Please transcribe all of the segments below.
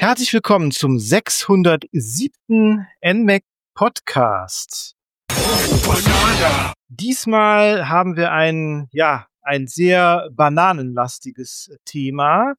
Herzlich willkommen zum 607. NMAC Podcast. Diesmal haben wir ein sehr bananenlastiges Thema.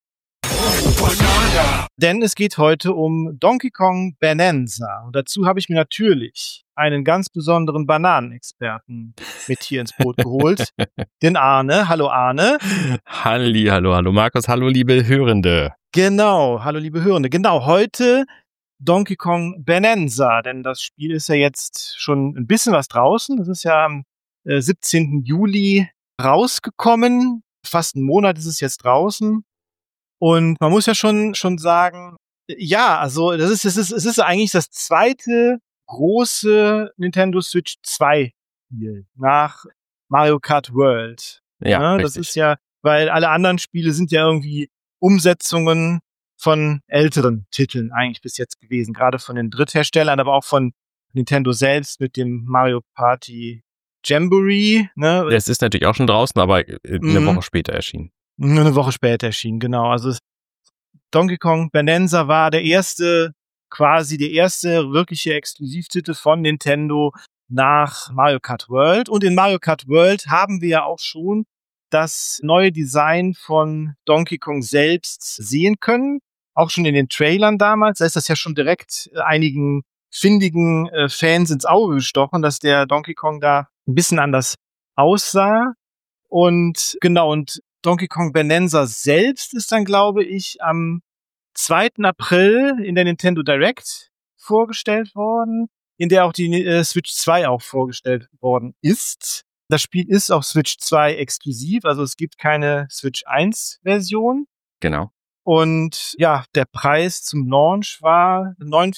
Denn es geht heute um Donkey Kong Bonanza. Und dazu habe ich mir natürlich einen ganz besonderen Bananenexperten mit hier ins Boot geholt. Den Arne. Hallo Arne. Hallo Markus. Hallo liebe Hörende. Genau, hallo liebe Hörende. Genau, heute Donkey Kong Bonanza. Denn das Spiel ist ja jetzt schon ein bisschen was draußen. Das ist ja am 17. Juli rausgekommen. Fast einen Monat ist es jetzt draußen. Und man muss ja schon sagen, ja, also es ist eigentlich das zweite große Nintendo Switch 2 Spiel nach Mario Kart World. Ja, das ist ja, weil alle anderen Spiele sind ja irgendwie Umsetzungen von älteren Titeln eigentlich bis jetzt gewesen, gerade von den Drittherstellern, aber auch von Nintendo selbst mit dem Mario Party Jamboree. Ne? Das ist natürlich auch schon draußen, aber eine Woche später erschienen. Nur eine Woche später erschienen, genau. Also Donkey Kong Bonanza war der erste wirkliche Exklusivtitel von Nintendo nach Mario Kart World. Und in Mario Kart World haben wir ja auch schon das neue Design von Donkey Kong selbst sehen können. Auch schon in den Trailern damals. Da ist das ja schon direkt einigen findigen Fans ins Auge gestochen, dass der Donkey Kong da ein bisschen anders aussah. Und genau, und Donkey Kong Bonanza selbst ist dann, glaube ich, am 2. April in der Nintendo Direct vorgestellt worden, in der auch die Switch 2 auch vorgestellt worden ist. Das Spiel ist auf Switch 2 exklusiv, also es gibt keine Switch 1 Version. Genau. Und ja, der Preis zum Launch war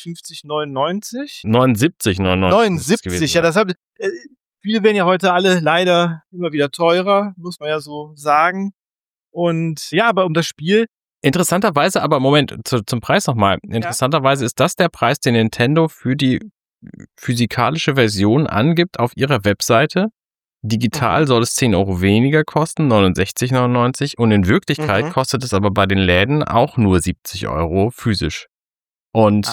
59,99. 79, ja, das Spiele werden ja heute alle leider immer wieder teurer, muss man ja so sagen. Und ja, aber um das Spiel. Interessanterweise, aber Moment, zum Preis nochmal. Interessanterweise ist das der Preis, den Nintendo für die physikalische Version angibt auf ihrer Webseite. Digital soll es 10 Euro weniger kosten, 69,99. Und in Wirklichkeit kostet es aber bei den Läden auch nur 70 Euro physisch. Und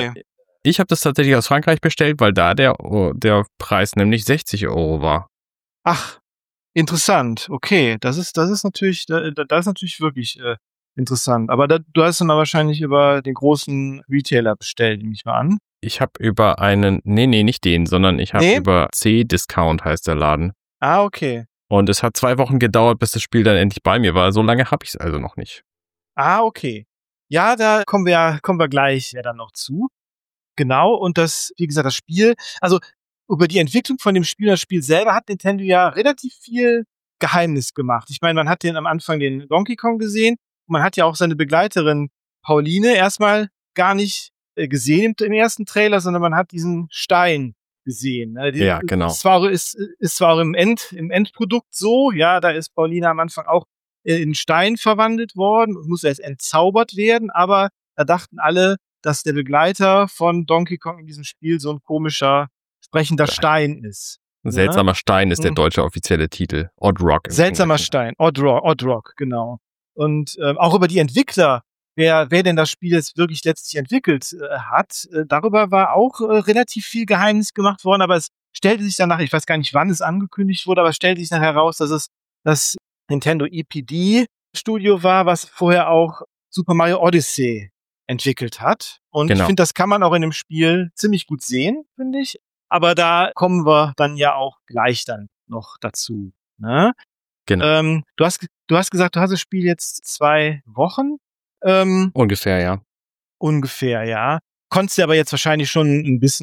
ich habe das tatsächlich aus Frankreich bestellt, weil da der Preis nämlich 60 Euro war. Ach, interessant. Okay, das ist natürlich wirklich interessant. Aber du hast dann wahrscheinlich über den großen Retailer bestellt, nehme ich mal an. Ich habe über einen, nicht den, sondern ich habe über C-Discount heißt der Laden. Ah, okay. Und es hat 2 Wochen gedauert, bis das Spiel dann endlich bei mir war. So lange habe ich es also noch nicht. Ah, okay. Ja, da kommen wir gleich dann noch zu. Genau, und wie gesagt, das Spiel, also über die Entwicklung von dem Spiel, das Spiel selber hat Nintendo ja relativ viel Geheimnis gemacht. Ich meine, man hat am Anfang den Donkey Kong gesehen und man hat ja auch seine Begleiterin Pauline erstmal gar nicht gesehen im ersten Trailer, sondern man hat diesen Stein gesehen. Ja, genau. Ist zwar auch im Endprodukt so, ja, da ist Pauline am Anfang auch in Stein verwandelt worden und muss erst entzaubert werden, aber da dachten alle, dass der Begleiter von Donkey Kong in diesem Spiel so ein komischer, sprechender Stein ist. Seltsamer Stein ist der deutsche offizielle Titel. Odd Rock. Seltsamer Stein. Odd Rock, genau. Und auch über die Entwickler, wer denn das Spiel jetzt wirklich letztlich entwickelt hat, darüber war auch relativ viel Geheimnis gemacht worden, aber es stellte sich danach, ich weiß gar nicht, wann es angekündigt wurde, aber es stellte sich dann heraus, dass es das Nintendo EPD Studio war, was vorher auch Super Mario Odyssey entwickelt hat. Und ich finde, das kann man auch in dem Spiel ziemlich gut sehen, finde ich. Aber da kommen wir dann ja auch gleich dann noch dazu. Ne? Genau. Du hast gesagt, du hast das Spiel jetzt 2 Wochen. Ungefähr, ja. Ungefähr, ja. Konntest dir aber jetzt wahrscheinlich schon ein bisschen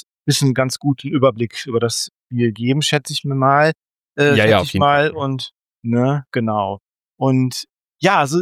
ganz guten Überblick über das Spiel geben, schätze ich mir mal. Ja, auf jeden Fall. Und, ne, genau. Und ja, also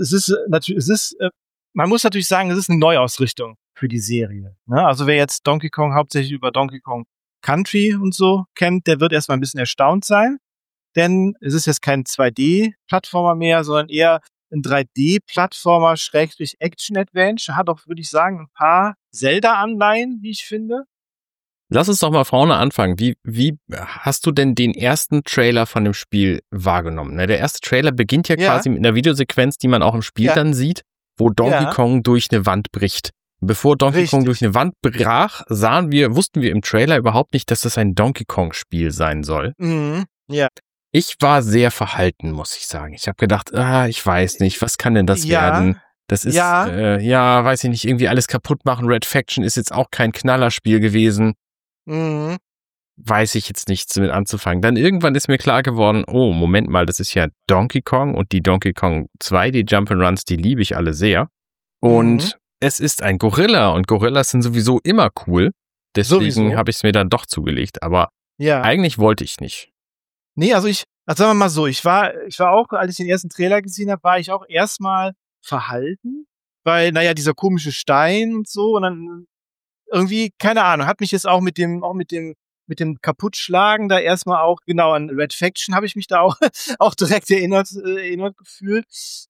man muss natürlich sagen, es ist eine Neuausrichtung für die Serie. Ne? Also wer jetzt Donkey Kong hauptsächlich über Donkey Kong Country und so kennt, der wird erstmal ein bisschen erstaunt sein, denn es ist jetzt kein 2D-Plattformer mehr, sondern eher ein 3D-Plattformer / Action-Adventure. Hat auch, würde ich sagen, ein paar Zelda-Anleihen, wie ich finde. Lass uns doch mal vorne anfangen. Wie hast du denn den ersten Trailer von dem Spiel wahrgenommen? Der erste Trailer beginnt ja quasi mit einer Videosequenz, die man auch im Spiel dann sieht. wo Donkey Kong durch eine Wand bricht. Bevor Donkey Kong durch eine Wand brach, wussten wir im Trailer überhaupt nicht, dass das ein Donkey Kong-Spiel sein soll. Mhm. Ja. Ich war sehr verhalten, muss ich sagen. Ich habe gedacht, ich weiß nicht, was kann denn das werden? Das ist, weiß ich nicht, irgendwie alles kaputt machen. Red Faction ist jetzt auch kein Knallerspiel gewesen. Mhm. Weiß ich jetzt nichts damit anzufangen. Dann irgendwann ist mir klar geworden, oh, Moment mal, das ist ja Donkey Kong und die Donkey Kong 2, die Jump'n'Runs, die liebe ich alle sehr. Und es ist ein Gorilla und Gorillas sind sowieso immer cool. Deswegen habe ich es mir dann doch zugelegt. Aber eigentlich wollte ich nicht. Nee, also sagen wir mal so, ich war auch, als ich den ersten Trailer gesehen habe, war ich auch erstmal verhalten, weil, dieser komische Stein und so und dann irgendwie, keine Ahnung, hat mich jetzt auch mit dem Kaputtschlagen da erstmal auch, genau, an Red Faction habe ich mich da auch, auch direkt erinnert gefühlt.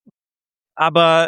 Aber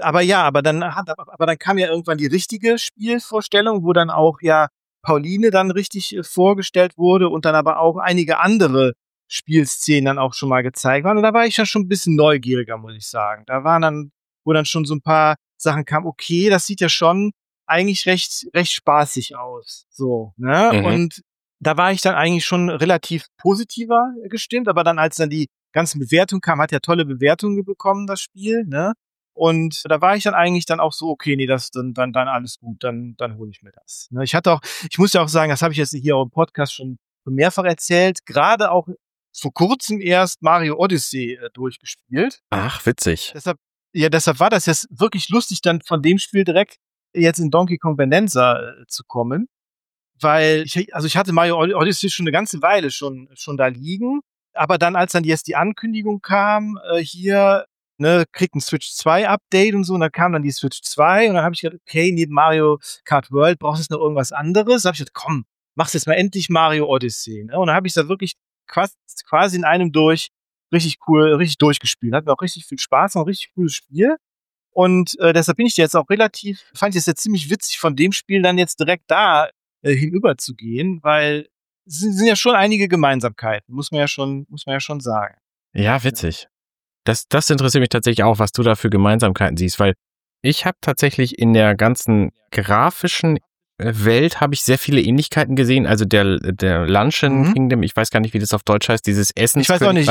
dann kam ja irgendwann die richtige Spielvorstellung, wo dann auch Pauline dann richtig vorgestellt wurde und dann aber auch einige andere Spielszenen dann auch schon mal gezeigt waren. Und da war ich ja schon ein bisschen neugieriger, muss ich sagen. Da waren dann, wo dann schon so ein paar Sachen kamen, okay, das sieht ja schon eigentlich recht spaßig aus. So, ne? Mhm. Und da war ich dann eigentlich schon relativ positiver gestimmt, aber dann, als dann die ganzen Bewertungen kamen, hat ja tolle Bewertungen bekommen, das Spiel, ne? Und da war ich dann eigentlich dann auch so, okay, nee, das dann alles gut, dann hole ich mir das. Ne? Ich muss ja auch sagen, das habe ich jetzt hier auch im Podcast schon mehrfach erzählt, gerade auch vor kurzem erst Mario Odyssey durchgespielt. Ach, witzig. Deshalb war das jetzt wirklich lustig, dann von dem Spiel direkt jetzt in Donkey Kong Bonanza zu kommen. Weil ich hatte Mario Odyssey schon eine ganze Weile schon da liegen. Aber dann, als dann jetzt die Ankündigung kam, hier, ne, kriegt ein Switch 2 Update und so, und dann kam dann die Switch 2 und dann habe ich gedacht, okay, neben Mario Kart World brauchst du jetzt noch irgendwas anderes. Da habe ich gedacht, komm, machst jetzt mal endlich Mario Odyssey. Ne? Und dann habe ich da wirklich quasi in einem richtig cool, richtig durchgespielt. Hat mir auch richtig viel Spaß, ein richtig cooles Spiel. Und deshalb bin ich jetzt auch fand ich es jetzt ziemlich witzig, von dem Spiel dann jetzt direkt da hinüber zu gehen, weil es sind ja schon einige Gemeinsamkeiten, muss man ja schon sagen. Ja, witzig. Das interessiert mich tatsächlich auch, was du da für Gemeinsamkeiten siehst, weil ich habe tatsächlich in der ganzen grafischen Welt habe ich sehr viele Ähnlichkeiten gesehen. Also der Luncheon Kingdom, ich weiß gar nicht, wie das auf Deutsch heißt, dieses Essenskönigreich. Ich weiß auch nicht,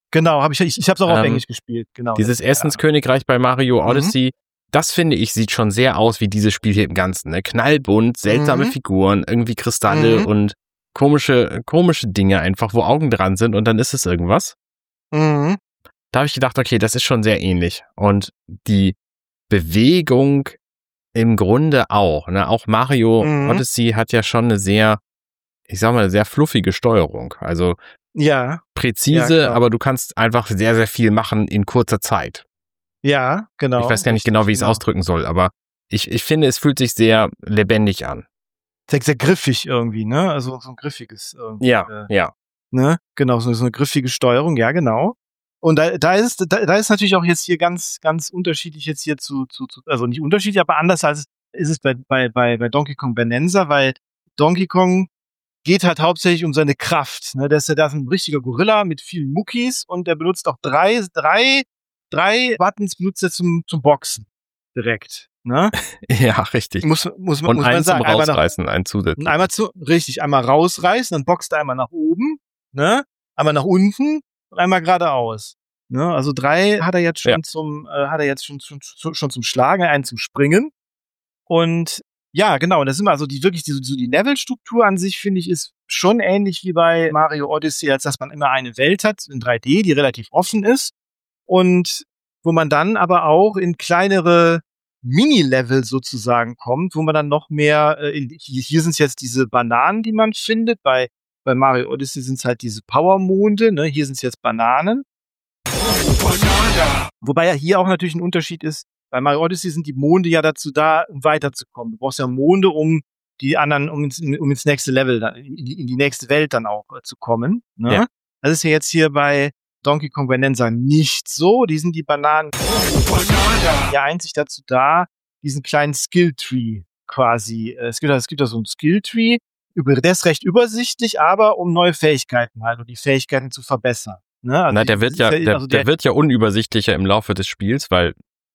ich hab's auch auf Englisch gespielt, genau. Dieses Essenskönigreich bei Mario Odyssey, das finde ich, sieht schon sehr aus wie dieses Spiel hier im Ganzen. Ne? Knallbunt, seltsame Figuren, irgendwie Kristalle und komische Dinge einfach, wo Augen dran sind und dann ist es irgendwas. Da habe ich gedacht, okay, das ist schon sehr ähnlich. Und die Bewegung im Grunde auch. Ne? Auch Mario Odyssey hat ja schon eine sehr, ich sag mal, sehr fluffige Steuerung. Also präzise, aber du kannst einfach sehr, sehr viel machen in kurzer Zeit. Ja, genau. Ich weiß gar nicht genau, wie ich es ausdrücken soll, aber ich finde, es fühlt sich sehr lebendig an. Sehr, sehr griffig irgendwie, ne? Also so ein griffiges irgendwie. Ja. Ne? Genau, so eine griffige Steuerung, ja, genau. Und da ist natürlich auch jetzt hier ganz, ganz unterschiedlich jetzt hier also nicht unterschiedlich, aber anders als ist es bei Donkey Kong Bonanza, weil Donkey Kong geht halt hauptsächlich um seine Kraft. Ne? Da ist ein richtiger Gorilla mit vielen Muckis und der benutzt auch drei Buttons benutzt er zum Boxen direkt. Ne? Ja, richtig. Muss man sagen. Zum Rausreißen, einen zusätzlichen. Einmal rausreißen, dann boxt er einmal nach oben, ne? Einmal nach unten und einmal geradeaus. Ne? Also 3 hat er jetzt schon schon zum Schlagen, einen zum Springen. Und ja, genau, und das sind also die Levelstruktur an sich, finde ich, ist schon ähnlich wie bei Mario Odyssey, als dass man immer eine Welt hat in 3D, die relativ offen ist und wo man dann aber auch in kleinere Mini-Level sozusagen kommt, wo man dann noch mehr, hier sind es jetzt diese Bananen, die man findet, bei Mario Odyssey sind es halt diese Power-Monde, ne? Hier sind es jetzt Bananen. Wobei ja hier auch natürlich ein Unterschied ist, bei Mario Odyssey sind die Monde ja dazu da, um weiterzukommen. Du brauchst ja Monde, um die anderen, um ins nächste Level, in die nächste Welt dann auch zu kommen. Ne? Ja. Das ist ja jetzt hier bei Donkey Kong Bonanza nicht so. Die sind die Bananen ja einzig dazu da, diesen kleinen Skill-Tree quasi. Es gibt da so einen Skill-Tree, der ist recht übersichtlich, aber um neue Fähigkeiten halt und die Fähigkeiten zu verbessern. Ne? Also der wird ja unübersichtlicher im Laufe des Spiels, weil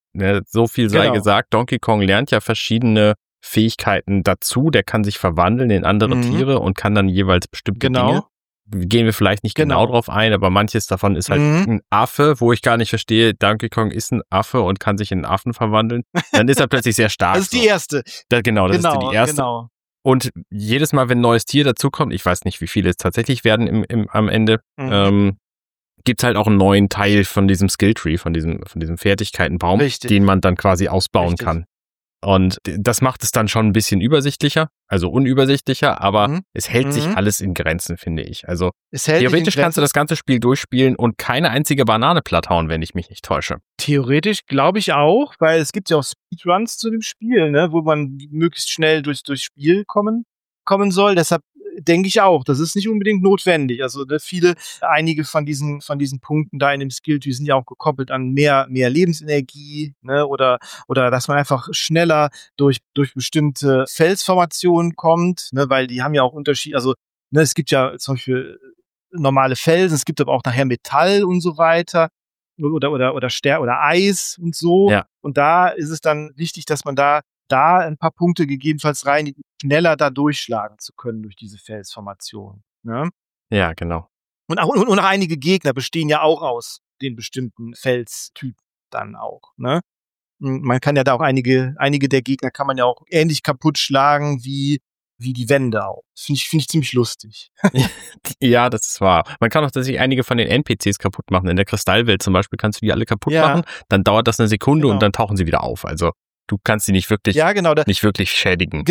So viel sei gesagt, Donkey Kong lernt ja verschiedene Fähigkeiten dazu. Der kann sich verwandeln in andere Tiere und kann dann jeweils bestimmte Dinge. Gehen wir vielleicht nicht genau drauf ein, aber manches davon ist halt ein Affe, wo ich gar nicht verstehe, Donkey Kong ist ein Affe und kann sich in einen Affen verwandeln. Dann ist er plötzlich sehr stark. Das ist die erste. Ist die erste. Genau. Und jedes Mal, wenn ein neues Tier dazukommt, ich weiß nicht, wie viele es tatsächlich werden am Ende, gibt's halt auch einen neuen Teil von diesem Skilltree, von diesem Fertigkeitenbaum, den man dann quasi ausbauen kann. Und das macht es dann schon ein bisschen übersichtlicher, also unübersichtlicher, aber es hält sich alles in Grenzen, finde ich. Also theoretisch kannst du das ganze Spiel durchspielen und keine einzige Banane platthauen, wenn ich mich nicht täusche. Theoretisch glaube ich auch, weil es gibt ja auch Speedruns zu dem Spiel, ne, wo man möglichst schnell durchs Spiel kommen soll. Deshalb denke ich auch, das ist nicht unbedingt notwendig. Also einige von diesen Punkten da in dem Skilltree sind ja auch gekoppelt an mehr Lebensenergie, ne, oder dass man einfach schneller durch bestimmte Felsformationen kommt, ne, weil die haben ja auch Unterschied. Also ne, es gibt ja zum Beispiel normale Felsen, es gibt aber auch nachher Metall und so weiter oder Eis und so. Ja. Und da ist es dann wichtig, dass man da ein paar Punkte gegebenenfalls rein, schneller da durchschlagen zu können durch diese Felsformation. Ne? Ja, genau. Und auch einige Gegner bestehen ja auch aus den bestimmten Felstypen dann auch. Ne? Man kann ja da auch einige der Gegner kann man ja auch ähnlich kaputt schlagen wie die Wände auch. Finde ich ziemlich lustig. Ja, das ist wahr. Man kann auch tatsächlich einige von den NPCs kaputt machen. In der Kristallwelt zum Beispiel kannst du die alle kaputt machen. Dann dauert das eine Sekunde und dann tauchen sie wieder auf. Also du kannst sie nicht wirklich, nicht wirklich schädigen.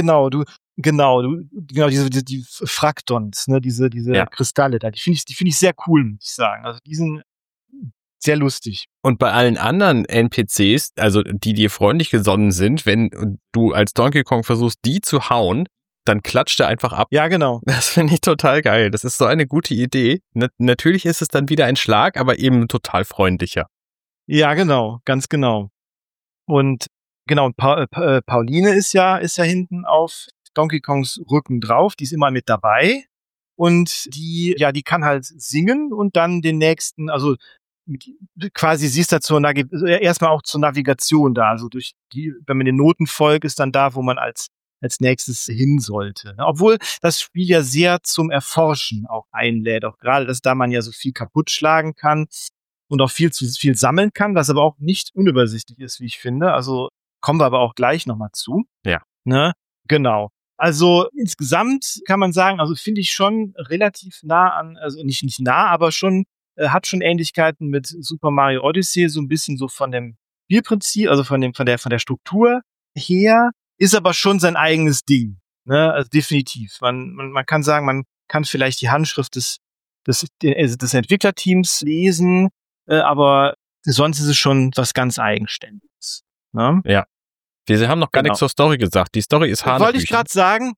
Die Fraktons, ne, diese Kristalle da, die finde ich sehr cool, muss ich sagen. Also die sind sehr lustig. Und bei allen anderen NPCs, also die dir freundlich gesonnen sind, wenn du als Donkey Kong versuchst, die zu hauen, dann klatscht er einfach ab. Ja, genau. Das finde ich total geil. Das ist so eine gute Idee. Natürlich ist es dann wieder ein Schlag, aber eben total freundlicher. Ja, genau, ganz genau. Und genau, Pauline ist ja hinten auf Donkey Kongs Rücken drauf, die ist immer mit dabei und die kann halt singen und dann den nächsten, also quasi sie ist da erstmal auch zur Navigation da, also wenn man den Noten folgt, ist dann da, wo man als nächstes hin sollte. Obwohl das Spiel ja sehr zum Erforschen auch einlädt, auch gerade, dass da man ja so viel kaputt schlagen kann und auch viel sammeln kann, was aber auch nicht unübersichtlich ist, wie ich finde. Also kommen wir aber auch gleich nochmal zu. Ja. Ne? Genau. Also insgesamt kann man sagen, also finde ich schon relativ nah an, also nicht nah, aber schon hat schon Ähnlichkeiten mit Super Mario Odyssey, so ein bisschen so von dem Spielprinzip, also von der Struktur her, ist aber schon sein eigenes Ding. Ne? Also definitiv. Man kann sagen, man kann vielleicht die Handschrift des Entwicklerteams lesen, aber sonst ist es schon was ganz Eigenständiges. Ne? Ja. Wir haben noch gar nichts zur Story gesagt. Die Story ist Hanebüchen. Wollte ich gerade sagen.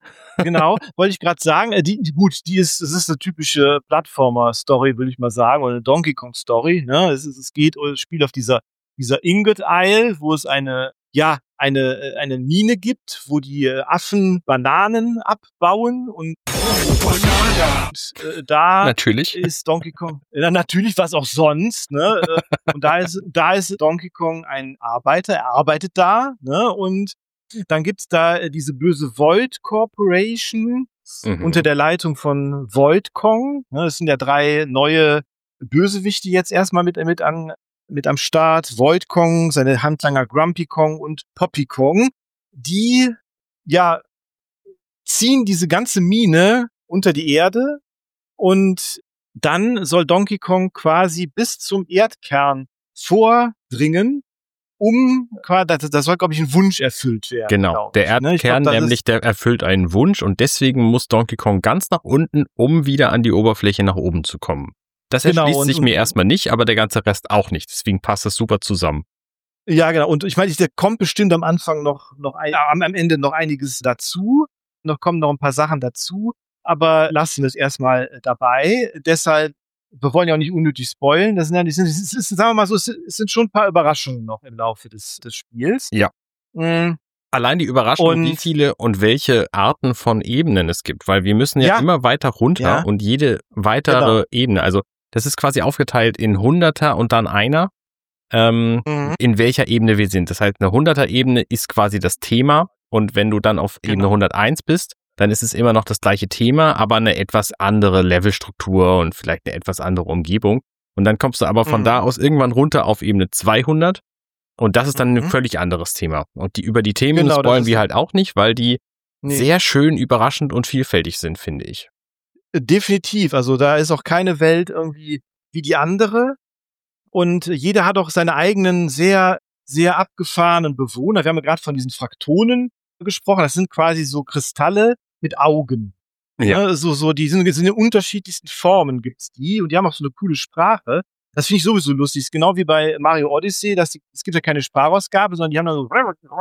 Die ist eine typische Plattformer-Story, würde ich mal sagen, oder eine Donkey Kong-Story. Ne? Es spielt auf dieser Ingot Isle, wo es eine Mine gibt, wo die Affen Bananen abbauen und da natürlich ist Donkey Kong, natürlich, was auch sonst, ne? Und da ist Donkey Kong ein Arbeiter, er arbeitet da, ne? Und dann gibt's da diese böse Void Corporation unter der Leitung von Void Kong. Ne? Das sind ja 3 neue Bösewichte jetzt erstmal mit am Start. Void Kong, seine Handlanger Grumpy Kong und Poppy Kong, die ziehen diese ganze Mine unter die Erde und dann soll Donkey Kong quasi bis zum Erdkern vordringen, da soll, glaube ich, ein Wunsch erfüllt werden. Genau, der Erdkern der erfüllt einen Wunsch und deswegen muss Donkey Kong ganz nach unten, um wieder an die Oberfläche nach oben zu kommen. Das erschließt sich mir erstmal nicht, aber der ganze Rest auch nicht. Deswegen passt es super zusammen. Ja, genau. Und ich meine, da kommt bestimmt am Anfang am Ende noch einiges dazu. Kommen noch ein paar Sachen dazu. Aber lassen wir es erstmal dabei. Deshalb, wir wollen ja auch nicht unnötig spoilen. Sagen wir mal so, es sind schon ein paar Überraschungen noch im Laufe des Spiels. Ja. Allein die Überraschung, wie viele und welche Arten von Ebenen es gibt, weil wir müssen ja immer weiter runter und jede weitere Ebene, also das ist quasi aufgeteilt in Hunderter und dann einer. in welcher Ebene wir sind. Das heißt, eine 100er-Ebene ist quasi das Thema und wenn du dann auf Ebene 101 bist, dann ist es immer noch das gleiche Thema, aber eine etwas andere Levelstruktur und vielleicht eine etwas andere Umgebung. Und dann kommst du aber von da aus irgendwann runter auf Ebene 200 und das ist dann ein völlig anderes Thema. Und über die Themen spoilern wir halt auch nicht, weil die sehr schön überraschend und vielfältig sind, finde ich. Definitiv. Also da ist auch keine Welt irgendwie wie die andere. Und jeder hat auch seine eigenen sehr, sehr abgefahrenen Bewohner. Wir haben ja gerade von diesen Fraktonen gesprochen. Das sind quasi so Kristalle mit Augen. Ja. Ja, die sind in den unterschiedlichsten Formen gibt's die. Und die haben auch so eine coole Sprache. Das finde ich sowieso lustig. Ist genau wie bei Mario Odyssey, es gibt ja keine Sprachausgabe, sondern die haben dann so,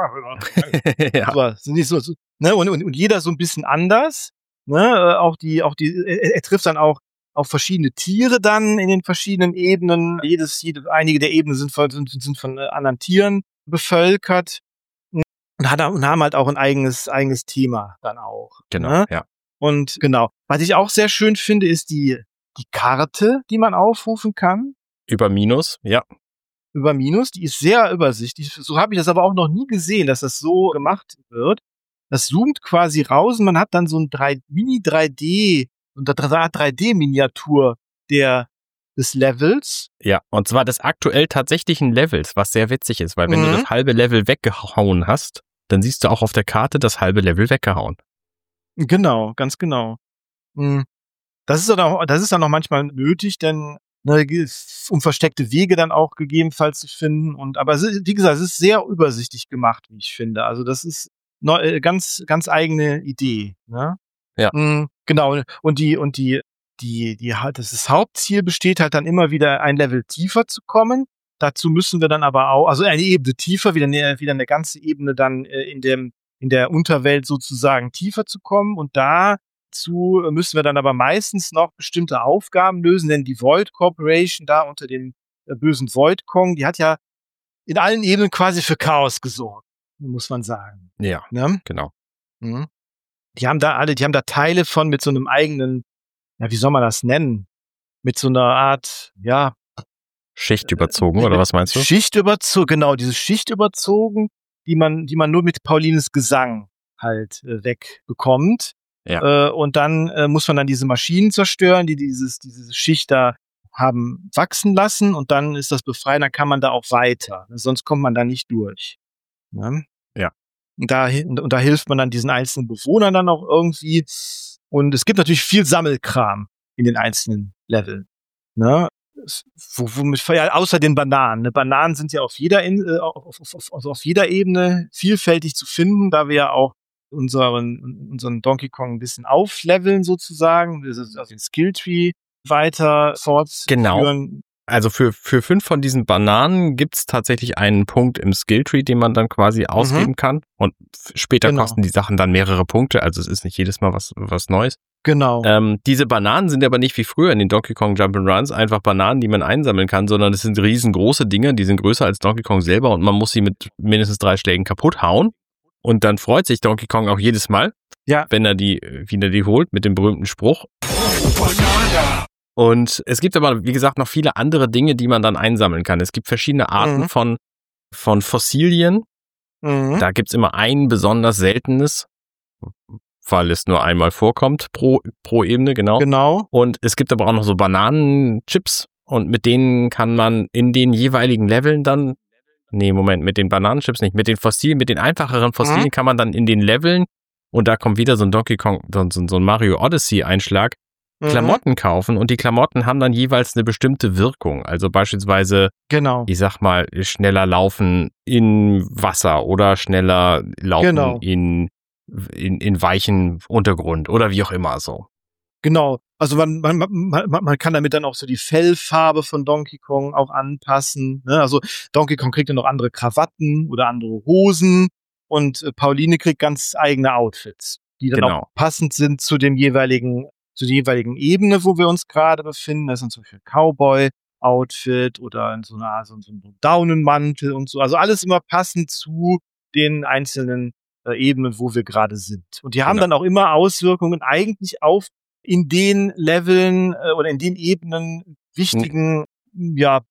sind nicht so, ne? Und jeder so ein bisschen anders. Ne? Er trifft dann auch auf verschiedene Tiere dann in den verschiedenen Ebenen. Einige der Ebenen sind von anderen Tieren bevölkert und haben halt auch ein eigenes Thema dann auch. Genau, ne? ja. Und genau. Was ich auch sehr schön finde, ist die Karte, die man aufrufen kann. Über Minus, ja. Über Minus, die ist sehr übersichtlich. So habe ich das aber auch noch nie gesehen, dass das so gemacht wird. Das zoomt quasi raus und man hat dann so ein Mini-3D, 3D-Miniatur des Levels. Ja, und zwar des aktuell tatsächlichen Levels, was sehr witzig ist, weil wenn du das halbe Level weggehauen hast, dann siehst du auch auf der Karte das halbe Level weggehauen. Genau, ganz genau. Das ist dann auch manchmal nötig, denn um versteckte Wege dann auch gegebenenfalls zu finden. Aber wie gesagt, es ist sehr übersichtlich gemacht, wie ich finde. Also das ist ganz, ganz eigene Idee. Ne? Ja. Genau. Und das Hauptziel besteht halt dann immer wieder ein Level tiefer zu kommen. Dazu müssen wir dann aber auch, also eine Ebene tiefer, wieder eine ganze Ebene dann in der Unterwelt sozusagen tiefer zu kommen. Und dazu müssen wir dann aber meistens noch bestimmte Aufgaben lösen, denn die Void Corporation da unter dem bösen Void Kong, die hat ja in allen Ebenen quasi für Chaos gesorgt, muss man sagen. Ja, ne? Genau. Die haben da Teile von mit so einem eigenen, wie soll man das nennen? Mit so einer Art, Schicht überzogen, oder was meinst du? Schicht überzogen, genau, diese Schicht überzogen, die man nur mit Paulines Gesang halt wegbekommt. Ja. Und dann muss man dann diese Maschinen zerstören, die diese Schicht da haben wachsen lassen und dann ist das befreit, dann kann man da auch weiter. Sonst kommt man da nicht durch. Ne? Ja. Und da hilft man dann diesen einzelnen Bewohnern dann auch irgendwie. Und es gibt natürlich viel Sammelkram in den einzelnen Leveln. Ne? Außer den Bananen. Ne? Bananen sind ja auf jeder Ebene vielfältig zu finden, da wir ja auch unseren Donkey Kong ein bisschen aufleveln sozusagen, also den Skilltree weiter fortführen. Genau. Also für 5 von diesen Bananen gibt's tatsächlich einen Punkt im Skilltree, den man dann quasi ausgeben kann. Und später kosten die Sachen dann mehrere Punkte. Also es ist nicht jedes Mal was Neues. Genau. Diese Bananen sind aber nicht wie früher in den Donkey Kong Jump'n'Runs einfach Bananen, die man einsammeln kann, sondern es sind riesengroße Dinge, die sind größer als Donkey Kong selber und man muss sie mit mindestens 3 Schlägen kaputt hauen. Und dann freut sich Donkey Kong auch jedes Mal, wenn er die holt mit dem berühmten Spruch. Und es gibt aber, wie gesagt, noch viele andere Dinge, die man dann einsammeln kann. Es gibt verschiedene Arten von Fossilien. Da gibt's immer ein besonders seltenes, weil es nur einmal vorkommt pro Ebene, genau. Und es gibt aber auch noch so Bananenchips und mit denen kann man in den jeweiligen Leveln dann, mit den Bananenchips nicht, mit den Fossilien, mit den einfacheren Fossilien kann man dann in den Leveln, und da kommt wieder so ein Donkey Kong, so ein Mario Odyssey Einschlag, Klamotten kaufen und die Klamotten haben dann jeweils eine bestimmte Wirkung. Also beispielsweise, ich sag mal, schneller laufen in Wasser oder schneller laufen in weichen Untergrund oder wie auch immer so. Genau. Also man kann damit dann auch so die Fellfarbe von Donkey Kong auch anpassen. Ne? Also Donkey Kong kriegt dann noch andere Krawatten oder andere Hosen und Pauline kriegt ganz eigene Outfits, die dann auch passend sind zu der jeweiligen Ebene, wo wir uns gerade befinden. Das sind zum Beispiel Cowboy-Outfit oder so ein Daunenmantel und so. Also alles immer passend zu den einzelnen Ebenen, wo wir gerade sind. Und die haben dann auch immer Auswirkungen eigentlich auf in den Leveln oder in den Ebenen wichtigen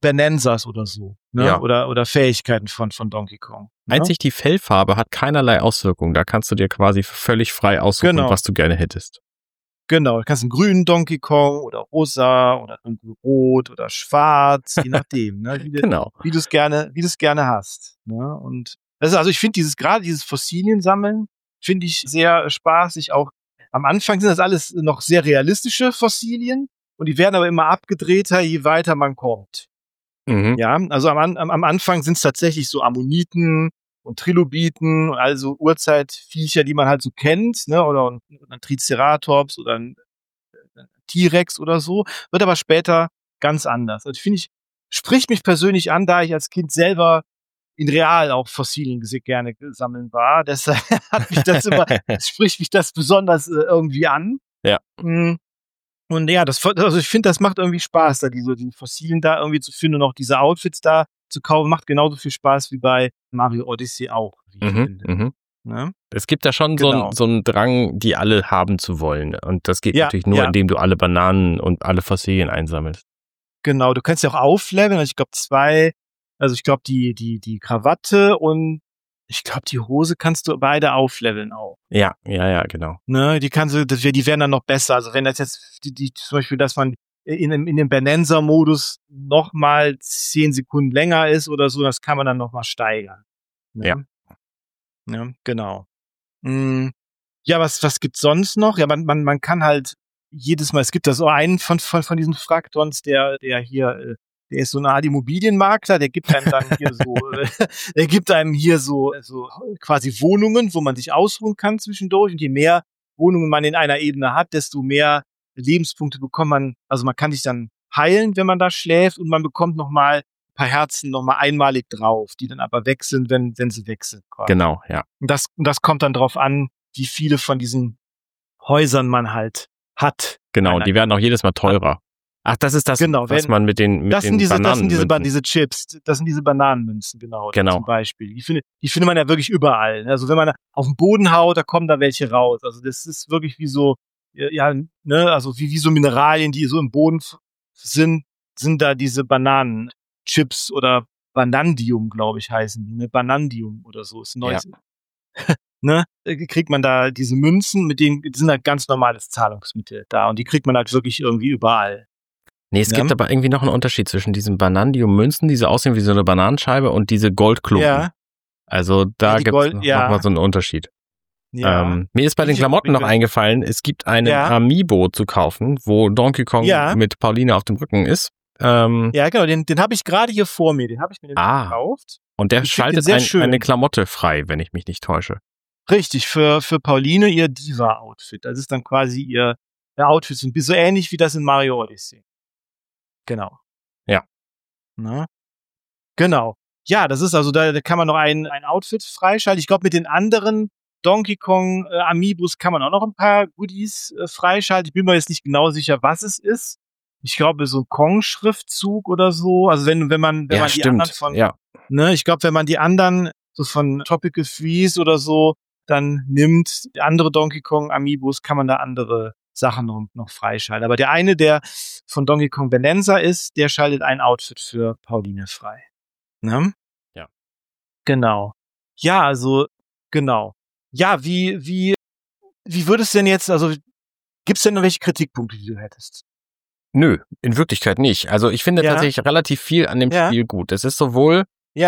Bonanzas oder so, ne? Ja. Oder Fähigkeiten von Donkey Kong. Ne? Einzig die Fellfarbe hat keinerlei Auswirkungen. Da kannst du dir quasi völlig frei aussuchen, Genau. was du gerne hättest. Genau, du kannst einen grünen Donkey Kong oder rosa oder rot oder schwarz, je nachdem, ne? Genau. Wie du es gerne hast. Ne? Und das ist, also ich finde gerade dieses Fossiliensammeln finde ich sehr spaßig. Auch am Anfang sind das alles noch sehr realistische Fossilien und die werden aber immer abgedrehter, je weiter man kommt. Mhm. Ja, also am Anfang sind es tatsächlich so Ammoniten und Trilobiten, also Urzeitviecher, die man halt so kennt, ne, oder ein Triceratops oder ein T-Rex oder so, wird aber später ganz anders. Also spricht mich persönlich an, da ich als Kind selber in real auch Fossilien gerne sammeln war. Deshalb spricht mich das besonders irgendwie an. Ja. Und ja, also ich finde, das macht irgendwie Spaß, da die Fossilien da irgendwie zu finden und auch diese Outfits da zu kaufen, macht genauso viel Spaß wie bei Mario Odyssey auch, wie ich finde. Ne? Es gibt da schon Genau. so einen Drang, die alle haben zu wollen. Und das geht natürlich nur, ja. indem du alle Bananen und alle Fossilien einsammelst. Genau, du kannst ja auch aufleveln. Also ich glaube die Krawatte und ich glaube die Hose kannst du beide aufleveln auch. Ja, genau. Ne, die werden dann noch besser. Also wenn das jetzt zum Beispiel, dass man in dem Bonanza-Modus noch mal 10 Sekunden länger ist oder so, das kann man dann noch mal steigern. Ne? Ja, genau. Ja, was gibt's sonst noch? Ja, man kann halt jedes Mal, es gibt da so einen von diesen Fraktons, der hier, der ist so eine Art Immobilienmakler, der gibt einem dann hier so, der gibt einem hier so quasi Wohnungen, wo man sich ausruhen kann zwischendurch. Und je mehr Wohnungen man in einer Ebene hat, desto mehr Lebenspunkte bekommt man. Also man kann sich dann heilen, wenn man da schläft, und man bekommt noch mal ein paar Herzen noch mal einmalig drauf, die dann aber weg sind, wenn sie weg sind. Quasi. Genau, ja. Und das kommt dann drauf an, wie viele von diesen Häusern man halt hat. Genau, die werden auch jedes Mal teurer. Ach, das ist das, genau, was man mit den Bananenmünzen. Das sind diese Chips, das sind diese Bananenmünzen, genau. Zum Beispiel. Die findet man ja wirklich überall. Also wenn man auf den Boden haut, da kommen da welche raus. Also das ist wirklich wie so, ja, ne, also wie so Mineralien, die so im Boden sind da diese Bananenchips oder Banandium, glaube ich, heißen die. Ne? Banandium oder so ist ein neues. Ja. Ne, kriegt man da diese Münzen, die sind halt ganz normales Zahlungsmittel da, und die kriegt man halt wirklich irgendwie überall. Nee, es gibt aber irgendwie noch einen Unterschied zwischen diesen Banandium-Münzen, die so aussehen wie so eine Bananenscheibe, und diese Goldklumpen. Ja. Also da gibt es noch mal so einen Unterschied. Ja. Mir ist bei den Klamotten noch eingefallen, es gibt einen Amiibo zu kaufen, wo Donkey Kong mit Pauline auf dem Rücken ist. Ja, genau, den habe ich gerade hier vor mir, den habe ich mir gekauft. Und der schaltet eine Klamotte frei, wenn ich mich nicht täusche. Richtig, für Pauline ihr Diva-Outfit. Das ist dann quasi ihr Outfit, so ähnlich wie das in Mario Odyssey. Genau. Ja. Na? Genau. Ja, das ist also, da kann man noch ein Outfit freischalten. Ich glaube, mit den anderen Donkey Kong Amiibos kann man auch noch ein paar Goodies freischalten. Ich bin mir jetzt nicht genau sicher, was es ist. Ich glaube, so ein Kong-Schriftzug oder so. Also wenn man die anderen von, ne, ich glaube, wenn man die anderen so von Tropical Freeze oder so dann nimmt, andere Donkey Kong Amiibos, kann man da andere Sachen noch freischalten. Aber der eine, der von Donkey Kong Bonanza ist, der schaltet ein Outfit für Pauline frei. Ne? Ja. Genau. Ja, also, genau. Ja, wie würdest du denn jetzt, also, gibt's denn noch welche Kritikpunkte, die du hättest? Nö, in Wirklichkeit nicht. Also ich finde tatsächlich relativ viel an dem Spiel gut. Es ist sowohl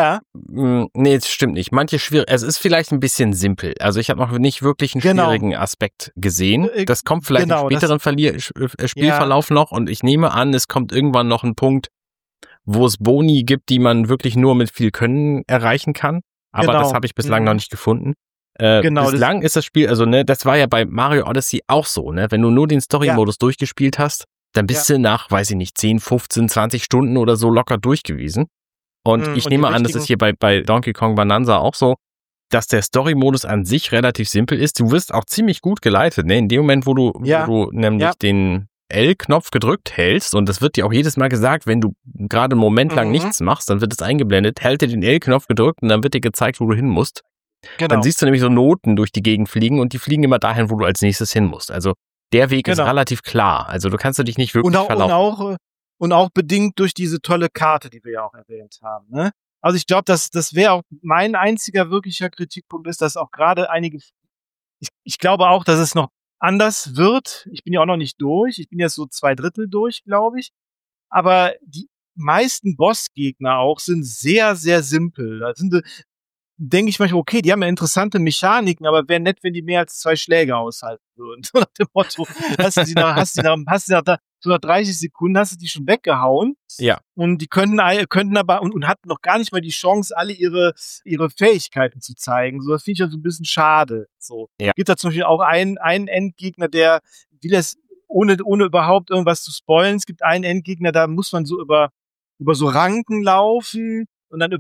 nee, es stimmt nicht. Es ist vielleicht ein bisschen simpel. Also ich habe noch nicht wirklich einen schwierigen Aspekt gesehen. Das kommt vielleicht im späteren Spielverlauf noch, und ich nehme an, es kommt irgendwann noch ein Punkt, wo es Boni gibt, die man wirklich nur mit viel Können erreichen kann. Aber das habe ich bislang noch nicht gefunden. Bislang ist das Spiel, also ne, das war ja bei Mario Odyssey auch so, ne? Wenn du nur den Story-Modus durchgespielt hast, dann bist du nach, weiß ich nicht, 10, 15, 20 Stunden oder so locker durch gewesen. Und ich nehme an, das ist hier bei Donkey Kong Bonanza auch so, dass der Story-Modus an sich relativ simpel ist. Du wirst auch ziemlich gut geleitet, ne? In dem Moment, wo du nämlich den L-Knopf gedrückt hältst, und das wird dir auch jedes Mal gesagt, wenn du gerade einen Moment lang nichts machst, dann wird es eingeblendet, hält dir den L-Knopf gedrückt und dann wird dir gezeigt, wo du hin musst. Genau. Dann siehst du nämlich so Noten durch die Gegend fliegen, und die fliegen immer dahin, wo du als nächstes hin musst. Also der Weg ist relativ klar. Also du kannst dich nicht wirklich verlaufen. und auch bedingt durch diese tolle Karte, die wir ja auch erwähnt haben. Ne? Also ich glaube, das wäre auch mein einziger wirklicher Kritikpunkt ist, dass auch gerade ich glaube auch, dass es noch anders wird. Ich bin ja auch noch nicht durch. Ich bin jetzt so 2/3 durch, glaube ich. Aber die meisten Bossgegner auch sind sehr, sehr simpel. Da denke ich manchmal, okay, die haben ja interessante Mechaniken, aber wäre nett, wenn die mehr als 2 Schläge aushalten würden. So nach dem Motto, hast du so nach 30 Sekunden hast du die schon weggehauen. Ja. Und die könnten aber und hatten noch gar nicht mal die Chance, alle ihre Fähigkeiten zu zeigen. So, das finde ich ja so ein bisschen schade. So. Ja. Gibt da zum Beispiel auch einen Endgegner, der will das ohne überhaupt irgendwas zu spoilen. Es gibt einen Endgegner, da muss man so über so Ranken laufen und dann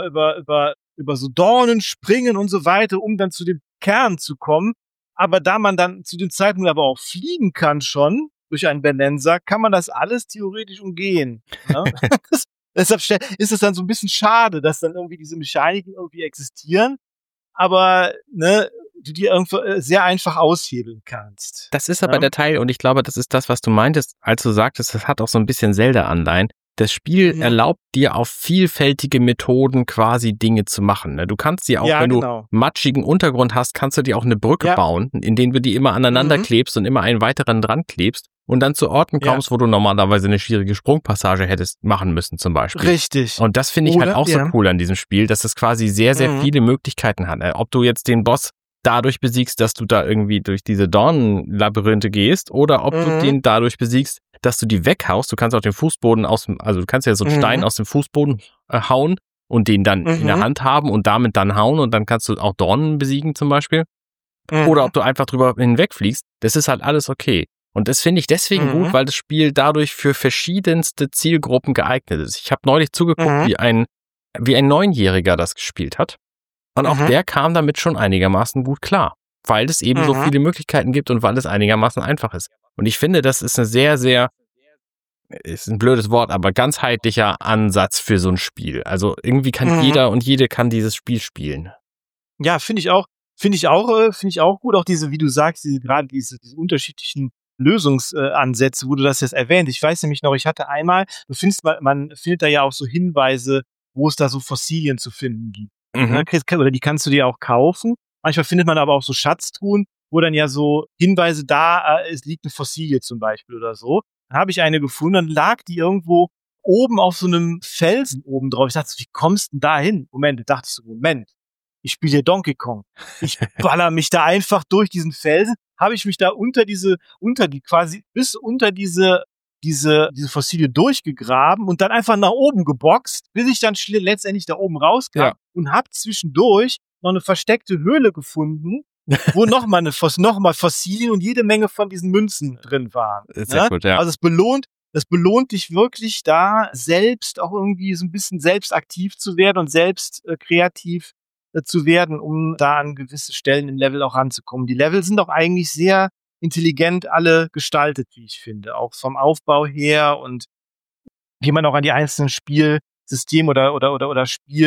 über so Dornen springen und so weiter, um dann zu dem Kern zu kommen. Aber da man dann zu dem Zeitpunkt aber auch fliegen kann schon, durch einen Bonanza, kann man das alles theoretisch umgehen. Ne? Deshalb ist es dann so ein bisschen schade, dass dann irgendwie diese Mechaniken irgendwie existieren, aber ne, du die irgendwo sehr einfach aushebeln kannst. Das ist aber der Teil, und ich glaube, das ist das, was du meintest, als du sagtest, das hat auch so ein bisschen Zelda-Anleihen. Das Spiel erlaubt dir auf vielfältige Methoden quasi Dinge zu machen. Ne? Du kannst dir auch, wenn du matschigen Untergrund hast, kannst du dir auch eine Brücke bauen, indem du die immer aneinander klebst und immer einen weiteren dran klebst und dann zu Orten kommst, wo du normalerweise eine schwierige Sprungpassage hättest machen müssen zum Beispiel. Richtig. Und das finde ich halt auch so cool an diesem Spiel, dass es quasi sehr, sehr viele Möglichkeiten hat. Ob du jetzt den Boss dadurch besiegst, dass du da irgendwie durch diese Dornenlabyrinthe gehst, oder ob du den dadurch besiegst, dass du die weghaust. Du kannst auch den Fußboden also du kannst ja so einen Stein aus dem Fußboden hauen und den dann in der Hand haben und damit dann hauen und dann kannst du auch Dornen besiegen zum Beispiel. Oder ob du einfach drüber hinwegfliegst. Das ist halt alles okay. Und das finde ich deswegen gut, weil das Spiel dadurch für verschiedenste Zielgruppen geeignet ist. Ich habe neulich zugeguckt, wie ein 9-Jähriger das gespielt hat. Und auch der kam damit schon einigermaßen gut klar, weil es eben so viele Möglichkeiten gibt und weil es einigermaßen einfach ist. Und ich finde, das ist eine sehr, sehr, ist ein blödes Wort, aber ganzheitlicher Ansatz für so ein Spiel. Also irgendwie kann jeder und jede kann dieses Spiel spielen. Ja, finde ich auch gut. Auch diese, wie du sagst, diese unterschiedlichen Lösungsansätze, wo du das jetzt erwähnt. Ich weiß nämlich noch, ich hatte einmal, man findet da ja auch so Hinweise, wo es da so Fossilien zu finden gibt. Oder die kannst du dir auch kaufen. Manchmal findet man aber auch so Schatztruhen, wo dann ja so Hinweise es liegt eine Fossilie zum Beispiel oder so. Dann habe ich eine gefunden, dann lag die irgendwo oben auf so einem Felsen oben drauf. Ich dachte, wie kommst du denn da hin? Moment, ich spiele hier Donkey Kong. Ich baller mich da einfach durch diesen Felsen, habe ich mich da bis unter diese Fossilie durchgegraben und dann einfach nach oben geboxt, bis ich dann letztendlich da oben rauskam und habe zwischendurch noch eine versteckte Höhle gefunden, wo nochmal Fossilien und jede Menge von diesen Münzen drin waren. Sehr gut, ja. Also es belohnt dich wirklich da selbst auch irgendwie so ein bisschen selbst aktiv zu werden und selbst kreativ zu werden, um da an gewisse Stellen im Level auch ranzukommen. Die Level sind auch eigentlich sehr intelligent alle gestaltet, wie ich finde. Auch vom Aufbau her und wie man auch an die einzelnen Spielsysteme oder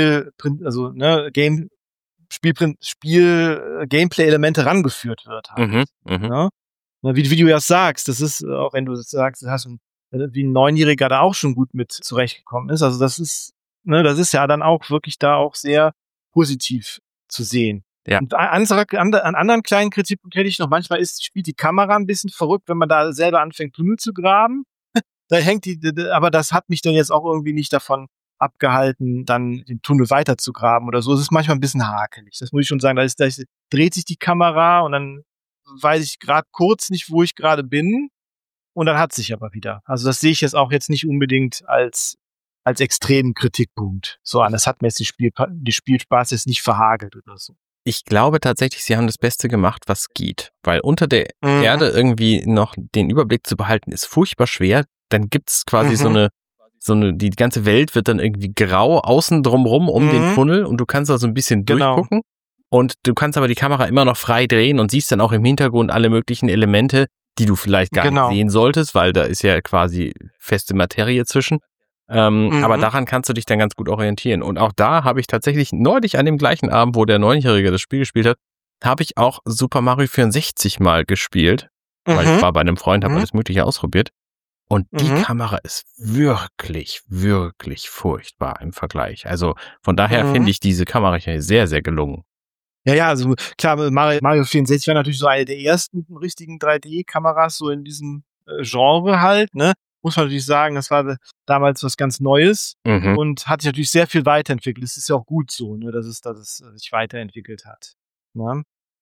Gameplay-Elemente rangeführt wird. Halt. Ja? Wie du ja sagst, das ist, auch wenn du sagst, wie ein 9-Jähriger da auch schon gut mit zurechtgekommen ist. Also das ist ja dann auch wirklich da auch sehr positiv zu sehen. Ja. Und an anderen kleinen Kritikpunkten hätte ich noch, manchmal spielt die Kamera ein bisschen verrückt, wenn man da selber anfängt, Tunnel zu graben. Da aber das hat mich dann jetzt auch irgendwie nicht davon abgehalten, dann den Tunnel weiter zu graben oder so. Es ist manchmal ein bisschen hakelig. Das muss ich schon sagen. Da dreht sich die Kamera und dann weiß ich gerade kurz nicht, wo ich gerade bin. Und dann hat sich aber wieder. Also das sehe ich jetzt auch nicht unbedingt als extremen Kritikpunkt so an. Das hat mir jetzt die Spielspaß jetzt nicht verhagelt oder so. Ich glaube tatsächlich, sie haben das Beste gemacht, was geht. Weil unter der Erde irgendwie noch den Überblick zu behalten, ist furchtbar schwer. Dann gibt's quasi die ganze Welt wird dann irgendwie grau außen drumrum um den Tunnel und du kannst da so ein bisschen durchgucken. Und du kannst aber die Kamera immer noch frei drehen und siehst dann auch im Hintergrund alle möglichen Elemente, die du vielleicht gar nicht sehen solltest, weil da ist ja quasi feste Materie zwischen. Aber daran kannst du dich dann ganz gut orientieren. Und auch da habe ich tatsächlich neulich an dem gleichen Abend, wo der 9-Jährige das Spiel gespielt hat, habe ich auch Super Mario 64 mal gespielt. Weil ich war bei einem Freund, habe alles Mögliche ausprobiert. Und die Kamera ist wirklich, wirklich furchtbar im Vergleich. Also von daher finde ich diese Kamera hier sehr, sehr gelungen. Ja, also klar, Mario 64 war natürlich so eine der ersten richtigen 3D-Kameras so in diesem Genre halt, ne? Muss man natürlich sagen, das war damals was ganz Neues und hat sich natürlich sehr viel weiterentwickelt. Es ist ja auch gut so, ne, dass es sich weiterentwickelt hat. Ne?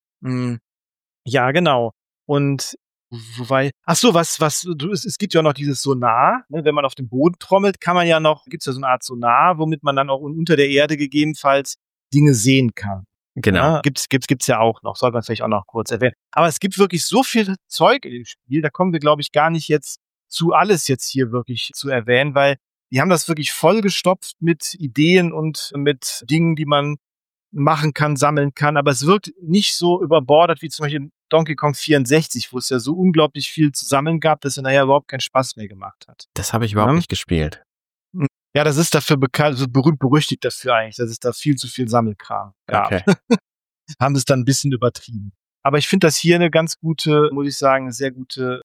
Ja, genau. Und ach so, es gibt ja noch dieses Sonar, ne? Wenn man auf dem Boden trommelt, gibt's ja so eine Art Sonar, womit man dann auch unter der Erde gegebenenfalls Dinge sehen kann. Genau. Ja, gibt's ja auch noch, sollte man vielleicht auch noch kurz erwähnen. Aber es gibt wirklich so viel Zeug in dem Spiel, da kommen wir, glaube ich, gar nicht jetzt zu alles jetzt hier wirklich zu erwähnen, weil die haben das wirklich vollgestopft mit Ideen und mit Dingen, die man machen kann, sammeln kann, aber es wirkt nicht so überbordert wie zum Beispiel Donkey Kong 64, wo es ja so unglaublich viel zu sammeln gab, dass er nachher überhaupt keinen Spaß mehr gemacht hat. Das habe ich überhaupt nicht gespielt. Ja, das ist dafür bekannt, so berühmt-berüchtigt dafür eigentlich, dass es da viel zu viel Sammelkram gab. Okay. Haben es dann ein bisschen übertrieben. Aber ich finde das hier eine ganz gute, muss ich sagen, sehr gute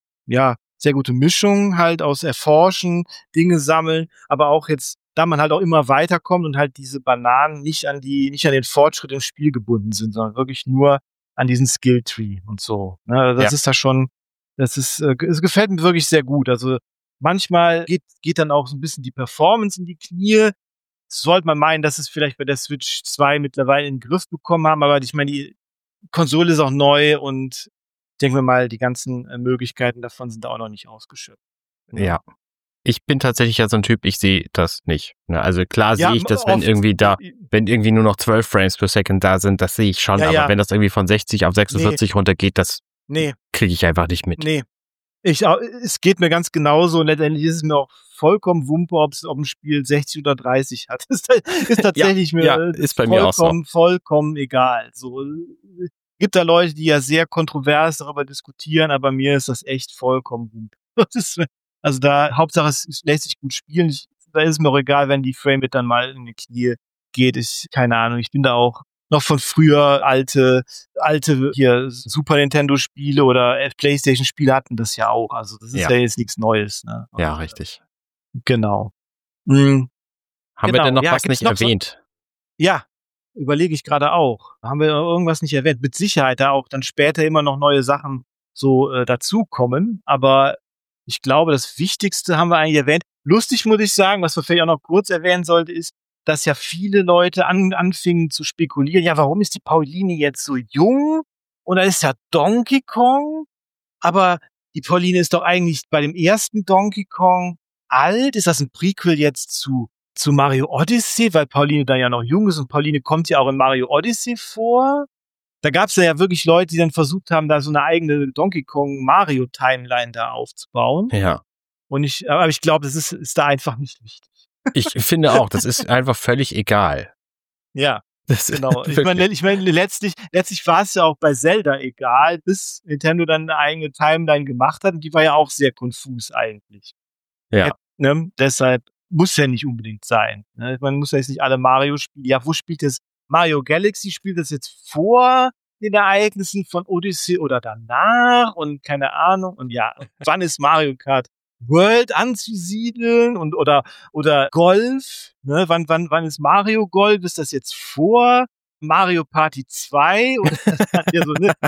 Mischung halt aus Erforschen, Dinge sammeln, aber auch jetzt, da man halt auch immer weiterkommt und halt diese Bananen nicht an den Fortschritt im Spiel gebunden sind, sondern wirklich nur an diesen Skilltree und so. Ne, das ist da schon, es gefällt mir wirklich sehr gut. Also manchmal geht dann auch so ein bisschen die Performance in die Knie. Sollte man meinen, dass es vielleicht bei der Switch 2 mittlerweile in den Griff bekommen haben, aber ich meine, die Konsole ist auch neu und denken wir mal, die ganzen Möglichkeiten davon sind da auch noch nicht ausgeschöpft. Ja. Ich bin tatsächlich ja so ein Typ, ich sehe das nicht. Also klar sehe ich das, wenn irgendwie nur noch 12 Frames per Second da sind, das sehe ich schon, aber wenn das irgendwie von 60 auf 46 runtergeht, das kriege ich einfach nicht mit. Nee. Es geht mir ganz genauso und letztendlich ist es mir auch vollkommen Wumpe, ob ein Spiel 60 oder 30 hat. Ist tatsächlich ist bei mir auch so. Vollkommen egal. So, gibt da Leute, die ja sehr kontrovers darüber diskutieren, aber mir ist das echt vollkommen Wumpe. Also da, Hauptsache es lässt sich gut spielen. Da ist es mir auch egal, wenn die Framerate dann mal in die Knie geht. Keine Ahnung, ich bin da auch noch von früher alte hier Super Nintendo Spiele oder PlayStation Spiele hatten das ja auch. Also das ist ja jetzt nichts Neues. Ne? Ja, richtig. Genau. Haben wir denn noch was nicht erwähnt? Ja, überlege ich gerade auch. Haben wir irgendwas nicht erwähnt? Mit Sicherheit da auch dann später immer noch neue Sachen so dazukommen. Aber ich glaube, das Wichtigste haben wir eigentlich erwähnt. Lustig muss ich sagen, was wir vielleicht auch noch kurz erwähnen sollten, ist, dass ja viele Leute anfingen zu spekulieren, ja, warum ist die Pauline jetzt so jung? Und da ist ja Donkey Kong, aber die Pauline ist doch eigentlich bei dem ersten Donkey Kong alt. Ist das ein Prequel jetzt zu Mario Odyssey, weil Pauline da ja noch jung ist und Pauline kommt ja auch in Mario Odyssey vor? Da gab es ja wirklich Leute, die dann versucht haben, da so eine eigene Donkey Kong Mario Timeline da aufzubauen. Ja. Aber ich glaube, das ist da einfach nicht wichtig. Ich finde auch, das ist einfach völlig egal. Ja, genau. Ich meine, letztlich war es ja auch bei Zelda egal, bis Nintendo dann eine eigene Timeline gemacht hat und die war ja auch sehr konfus eigentlich. Ja. Deshalb muss ja nicht unbedingt sein. Ne? Man muss ja jetzt nicht alle Mario spielen. Ja, wo spielt das? Mario Galaxy spielt das jetzt vor den Ereignissen von Odyssey oder danach und keine Ahnung. Und ja, wann ist Mario Kart World anzusiedeln oder Golf? Ne? Wann ist Mario Golf? Ist das jetzt vor Mario Party 2? Oder ja, so, ne?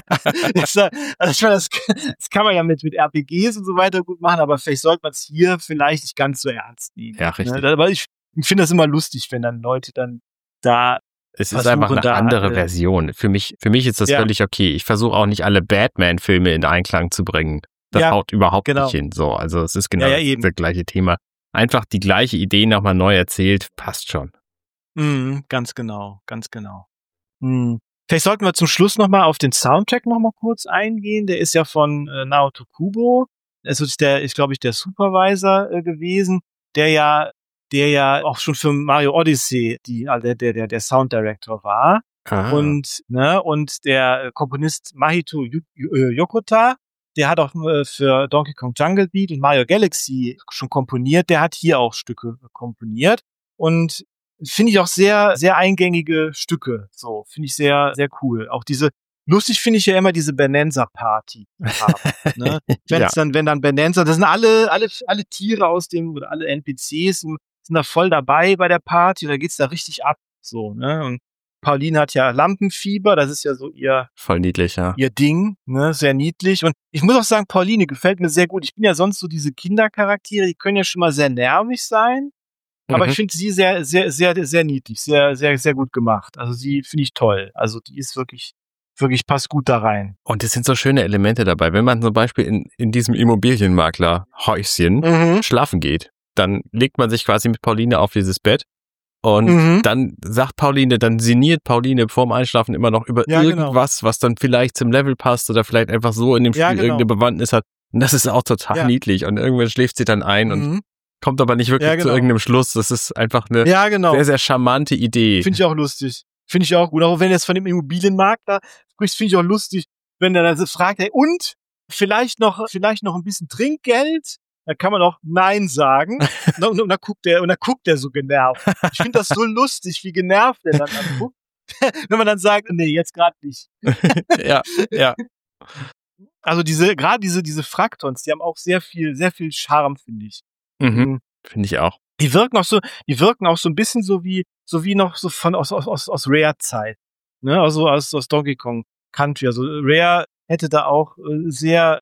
Das kann man ja mit RPGs und so weiter gut machen, aber vielleicht sollte man es hier vielleicht nicht ganz so ernst nehmen. Ja, richtig. Ne? Aber ich finde das immer lustig, wenn dann Leute dann da es ist einfach eine andere Version. Für mich ist das völlig okay. Ich versuche auch nicht alle Batman-Filme in Einklang zu bringen. Das haut überhaupt nicht hin. So, also es ist genau das gleiche Thema. Einfach die gleiche Idee nochmal neu erzählt, passt schon. Ganz genau. Vielleicht sollten wir zum Schluss nochmal auf den Soundtrack nochmal kurz eingehen. Der ist ja von Naoto Kubo. Das ist glaube ich, der Supervisor gewesen, der ja auch schon für Mario Odyssey der Sound Director war. Und der Komponist Mahito Yokota, der hat auch für Donkey Kong Jungle Beat und Mario Galaxy schon komponiert. Der hat hier auch Stücke komponiert und finde ich auch sehr, sehr eingängige Stücke. So, finde ich sehr, sehr cool. Auch diese lustig finde ich ja immer diese Bonanza-Party. Ne? Wenn dann Bonanza, das sind alle Tiere aus dem, oder alle NPCs sind da voll dabei bei der Party, und da geht's da richtig ab. So, ne? Und Pauline hat ja Lampenfieber, das ist ja so voll niedlich, ja. Ihr Ding, ne, sehr niedlich. Und ich muss auch sagen, Pauline gefällt mir sehr gut. Ich bin ja sonst so diese Kindercharaktere, die können ja schon mal sehr nervig sein. Aber ich finde sie sehr, sehr, sehr, sehr niedlich, sehr, sehr, sehr gut gemacht. Also sie finde ich toll. Also die ist wirklich passt gut da rein. Und es sind so schöne Elemente dabei. Wenn man zum Beispiel in diesem Immobilienmakler-Häuschen schlafen geht, dann legt man sich quasi mit Pauline auf dieses Bett. Und dann sagt Pauline, dann sinniert Pauline vorm Einschlafen immer noch über irgendwas, was dann vielleicht zum Level passt oder vielleicht einfach so in dem Spiel irgendeine Bewandtnis hat. Und das ist auch total niedlich. Und irgendwann schläft sie dann ein und kommt aber nicht wirklich zu irgendeinem Schluss. Das ist einfach eine sehr, sehr charmante Idee. Finde ich auch lustig. Finde ich auch gut. Auch wenn du jetzt von dem Immobilienmakler sprichst, finde ich auch lustig, wenn der dann so fragt, hey, und vielleicht noch ein bisschen Trinkgeld? Da kann man auch Nein sagen. Und dann guckt der so genervt. Ich finde das so lustig, wie genervt der dann guckt. Wenn man dann sagt, nee, jetzt gerade nicht. Ja. Also diese Fraktons, die haben auch sehr viel Charme, finde ich. Finde ich auch. Die wirken auch so ein bisschen so wie noch so von aus Rare-Zeit. Ne? Also aus Donkey Kong Country. Also Rare hätte da auch sehr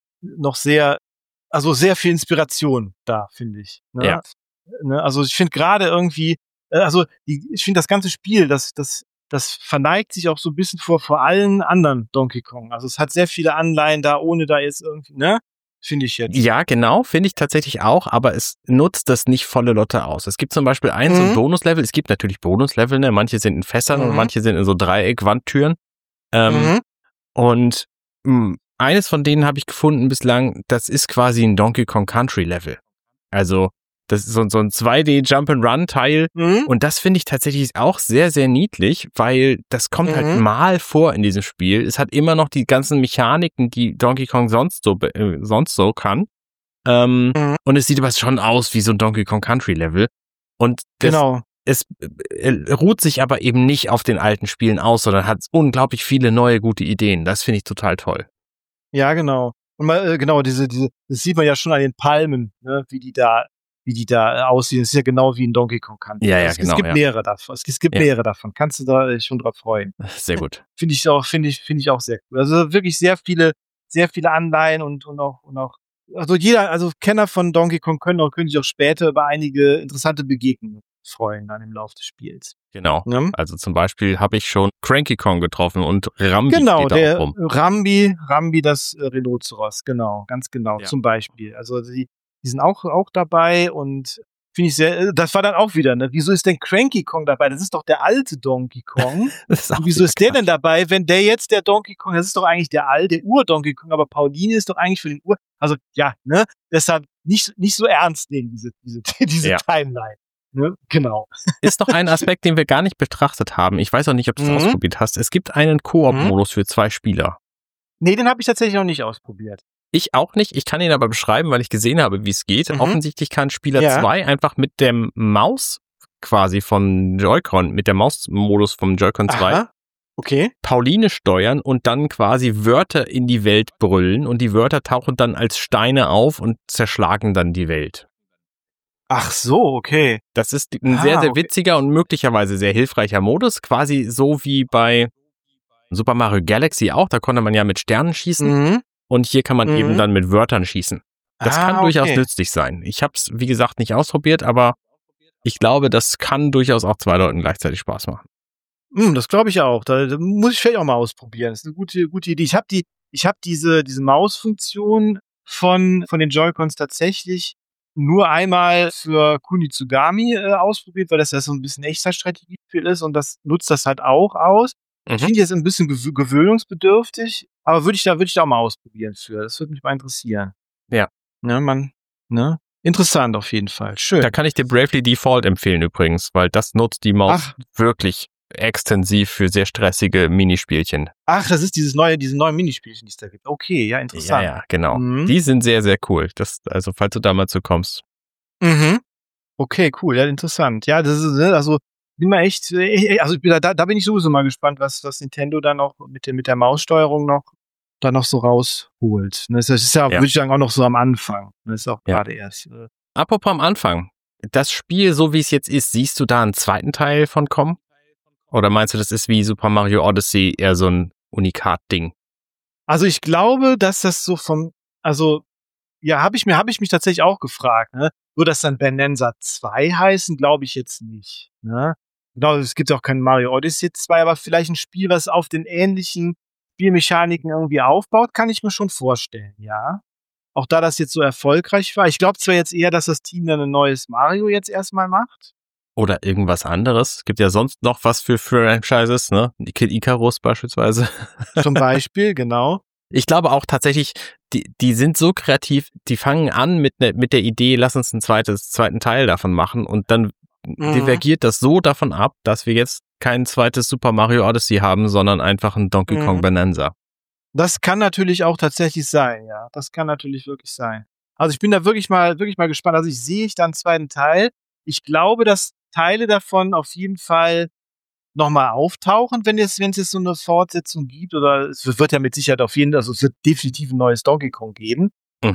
viel Inspiration da, finde ich. Ne? Ja. Ne? Also ich finde gerade irgendwie, ich finde das ganze Spiel, das verneigt sich auch so ein bisschen vor allen anderen Donkey Kong. Also es hat sehr viele Anleihen da, ohne da jetzt irgendwie, ne? Finde ich jetzt. Ja, genau, finde ich tatsächlich auch, aber es nutzt das nicht volle Lotte aus. Es gibt zum Beispiel so ein Bonuslevel, es gibt natürlich Bonuslevel, ne? Manche sind in Fässern und manche sind in so Dreieck-Wandtüren. Und eines von denen habe ich gefunden bislang, das ist quasi ein Donkey Kong Country Level. Also das ist so ein 2D Jump-and-Run-Teil und das finde ich tatsächlich auch sehr, sehr niedlich, weil das kommt halt mal vor in diesem Spiel. Es hat immer noch die ganzen Mechaniken, die Donkey Kong sonst so kann. Und es sieht aber schon aus wie so ein Donkey Kong Country Level. Und es ruht sich aber eben nicht auf den alten Spielen aus, sondern hat unglaublich viele neue gute Ideen. Das finde ich total toll. Ja, genau. Und das sieht man ja schon an den Palmen, ne, wie die da aussehen. Das ist ja genau wie in Donkey Kong Country. Ja, es gibt mehrere davon. Es gibt mehrere davon. Kannst du da schon drauf freuen. Sehr gut. Finde ich auch sehr cool. Also wirklich sehr viele Anleihen und auch also Kenner von Donkey Kong können sich auch später über einige interessante Begegnungen freuen dann im Laufe des Spiels. Genau. Ja? Also zum Beispiel habe ich schon Cranky Kong getroffen und Rambi steht da auch rum. Rambi das Rhinoceros, genau, ganz genau, zum Beispiel. Also die sind auch dabei und finde ich das war dann auch wieder, ne? Wieso ist denn Cranky Kong dabei? Das ist doch der alte Donkey Kong. Wieso ist der denn dabei, wenn der jetzt der Donkey Kong, das ist doch eigentlich der Ur-Donkey Kong, aber Pauline ist doch eigentlich für den also ja, ne? Deshalb nicht so ernst nehmen, diese Timeline. Ne? Genau. Ist noch ein Aspekt, den wir gar nicht betrachtet haben. Ich weiß auch nicht, ob du es ausprobiert hast. Es gibt einen Koop-Modus für 2 Spieler. Nee, den habe ich tatsächlich noch nicht ausprobiert. Ich auch nicht. Ich kann ihn aber beschreiben, weil ich gesehen habe, wie es geht. Offensichtlich kann Spieler 2 einfach mit dem Maus quasi von Joy-Con, mit der Maus-Modus vom Joy-Con 2 Pauline steuern und dann quasi Wörter in die Welt brüllen und die Wörter tauchen dann als Steine auf und zerschlagen dann die Welt. Ach so, okay. Das ist ein sehr, sehr witziger und möglicherweise sehr hilfreicher Modus, quasi so wie bei Super Mario Galaxy auch, da konnte man ja mit Sternen schießen und hier kann man eben dann mit Wörtern schießen. Das kann durchaus nützlich sein. Ich habe es, wie gesagt, nicht ausprobiert, aber ich glaube, das kann durchaus auch 2 Leuten gleichzeitig Spaß machen. Das glaube ich auch. Da muss ich vielleicht auch mal ausprobieren. Das ist eine gute Idee. Ich habe diese Mausfunktion von den Joy-Cons tatsächlich nur einmal für Kunitsugami ausprobiert, weil das ja so ein bisschen Echtzeitstrategiespiel ist und das nutzt das halt auch aus. Ich finde jetzt ein bisschen gewöhnungsbedürftig, aber würde ich da auch mal ausprobieren für. Das würde mich mal interessieren. Ja. Ne? Interessant auf jeden Fall. Schön. Da kann ich dir Bravely Default empfehlen übrigens, weil das nutzt die Maus wirklich extensiv für sehr stressige Minispielchen. Ach, das ist diese neuen Minispielchen, die es da gibt. Okay, ja, interessant. Ja, genau. Die sind sehr, sehr cool. Also, falls du da mal zu kommst. Okay, cool, ja, interessant. Ja, das ist, also bin mal echt, also da bin ich sowieso mal gespannt, was Nintendo dann noch mit der Maussteuerung noch so rausholt. Das ist ja, würde ich sagen, auch noch so am Anfang. Das ist auch gerade erst. Apropos am Anfang. Das Spiel, so wie es jetzt ist, siehst du da einen zweiten Teil von kommen? Oder meinst du, das ist wie Super Mario Odyssey eher so ein Unikat-Ding? Also ich glaube, dass das so habe ich mich tatsächlich auch gefragt, ne? Würde das dann Bonanza 2 heißen? Glaube ich jetzt nicht, ne? Genau, es gibt auch kein Mario Odyssey 2, aber vielleicht ein Spiel, was auf den ähnlichen Spielmechaniken irgendwie aufbaut, kann ich mir schon vorstellen, ja. Auch da das jetzt so erfolgreich war. Ich glaube zwar jetzt eher, dass das Team dann ein neues Mario jetzt erstmal macht. Oder irgendwas anderes. Es gibt ja sonst noch was für Franchises, ne? Kid Icarus beispielsweise. Zum Beispiel, genau. Ich glaube auch tatsächlich, die sind so kreativ, die fangen an mit der Idee, lass uns einen zweiten Teil davon machen und dann divergiert das so davon ab, dass wir jetzt kein zweites Super Mario Odyssey haben, sondern einfach ein Donkey Kong Bonanza. Das kann natürlich auch tatsächlich sein, ja. Das kann natürlich wirklich sein. Also ich bin da wirklich mal gespannt. Also ich sehe da einen zweiten Teil. Ich glaube, dass Teile davon auf jeden Fall nochmal auftauchen, wenn es jetzt so eine Fortsetzung gibt. Oder es wird ja mit Sicherheit also es wird definitiv ein neues Donkey Kong geben.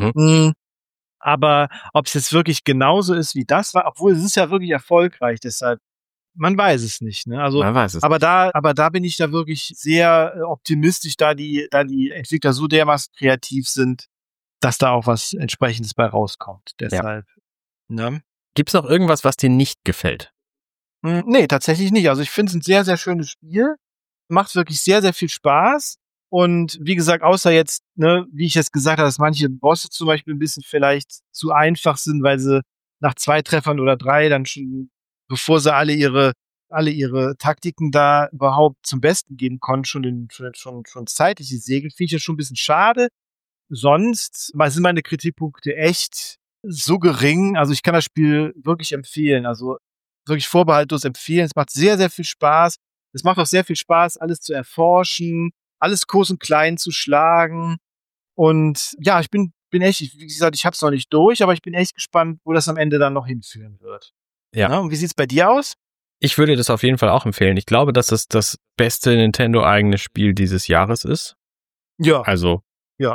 Aber ob es jetzt wirklich genauso ist wie das war, obwohl es ist ja wirklich erfolgreich, deshalb man weiß es nicht, ne? Also, man weiß es aber da bin ich da wirklich sehr optimistisch, da die Entwickler so dermaßen kreativ sind, dass da auch was Entsprechendes bei rauskommt. Deshalb, ne? Gibt's noch irgendwas, was dir nicht gefällt? Nee, tatsächlich nicht. Also ich finde es ein sehr, sehr schönes Spiel. Macht wirklich sehr, sehr viel Spaß. Und wie gesagt, außer jetzt, ne, wie ich jetzt gesagt habe, dass manche Bosse zum Beispiel ein bisschen vielleicht zu einfach sind, weil sie nach 2 Treffern oder 3 dann schon, bevor sie alle ihre Taktiken da überhaupt zum Besten geben konnten, schon zeitlich die Segel, finde ich das schon ein bisschen schade. Sonst sind meine Kritikpunkte echt so gering. Also ich kann das Spiel wirklich empfehlen. Also wirklich vorbehaltlos empfehlen. Es macht sehr, sehr viel Spaß. Es macht auch sehr viel Spaß, alles zu erforschen, alles groß und klein zu schlagen. Und ja, ich bin echt, wie gesagt, ich hab's noch nicht durch, aber ich bin echt gespannt, wo das am Ende dann noch hinführen wird. Ja. Na, und wie sieht's bei dir aus? Ich würde das auf jeden Fall auch empfehlen. Ich glaube, dass es das beste Nintendo-eigene Spiel dieses Jahres ist. Ja. Also. Ja.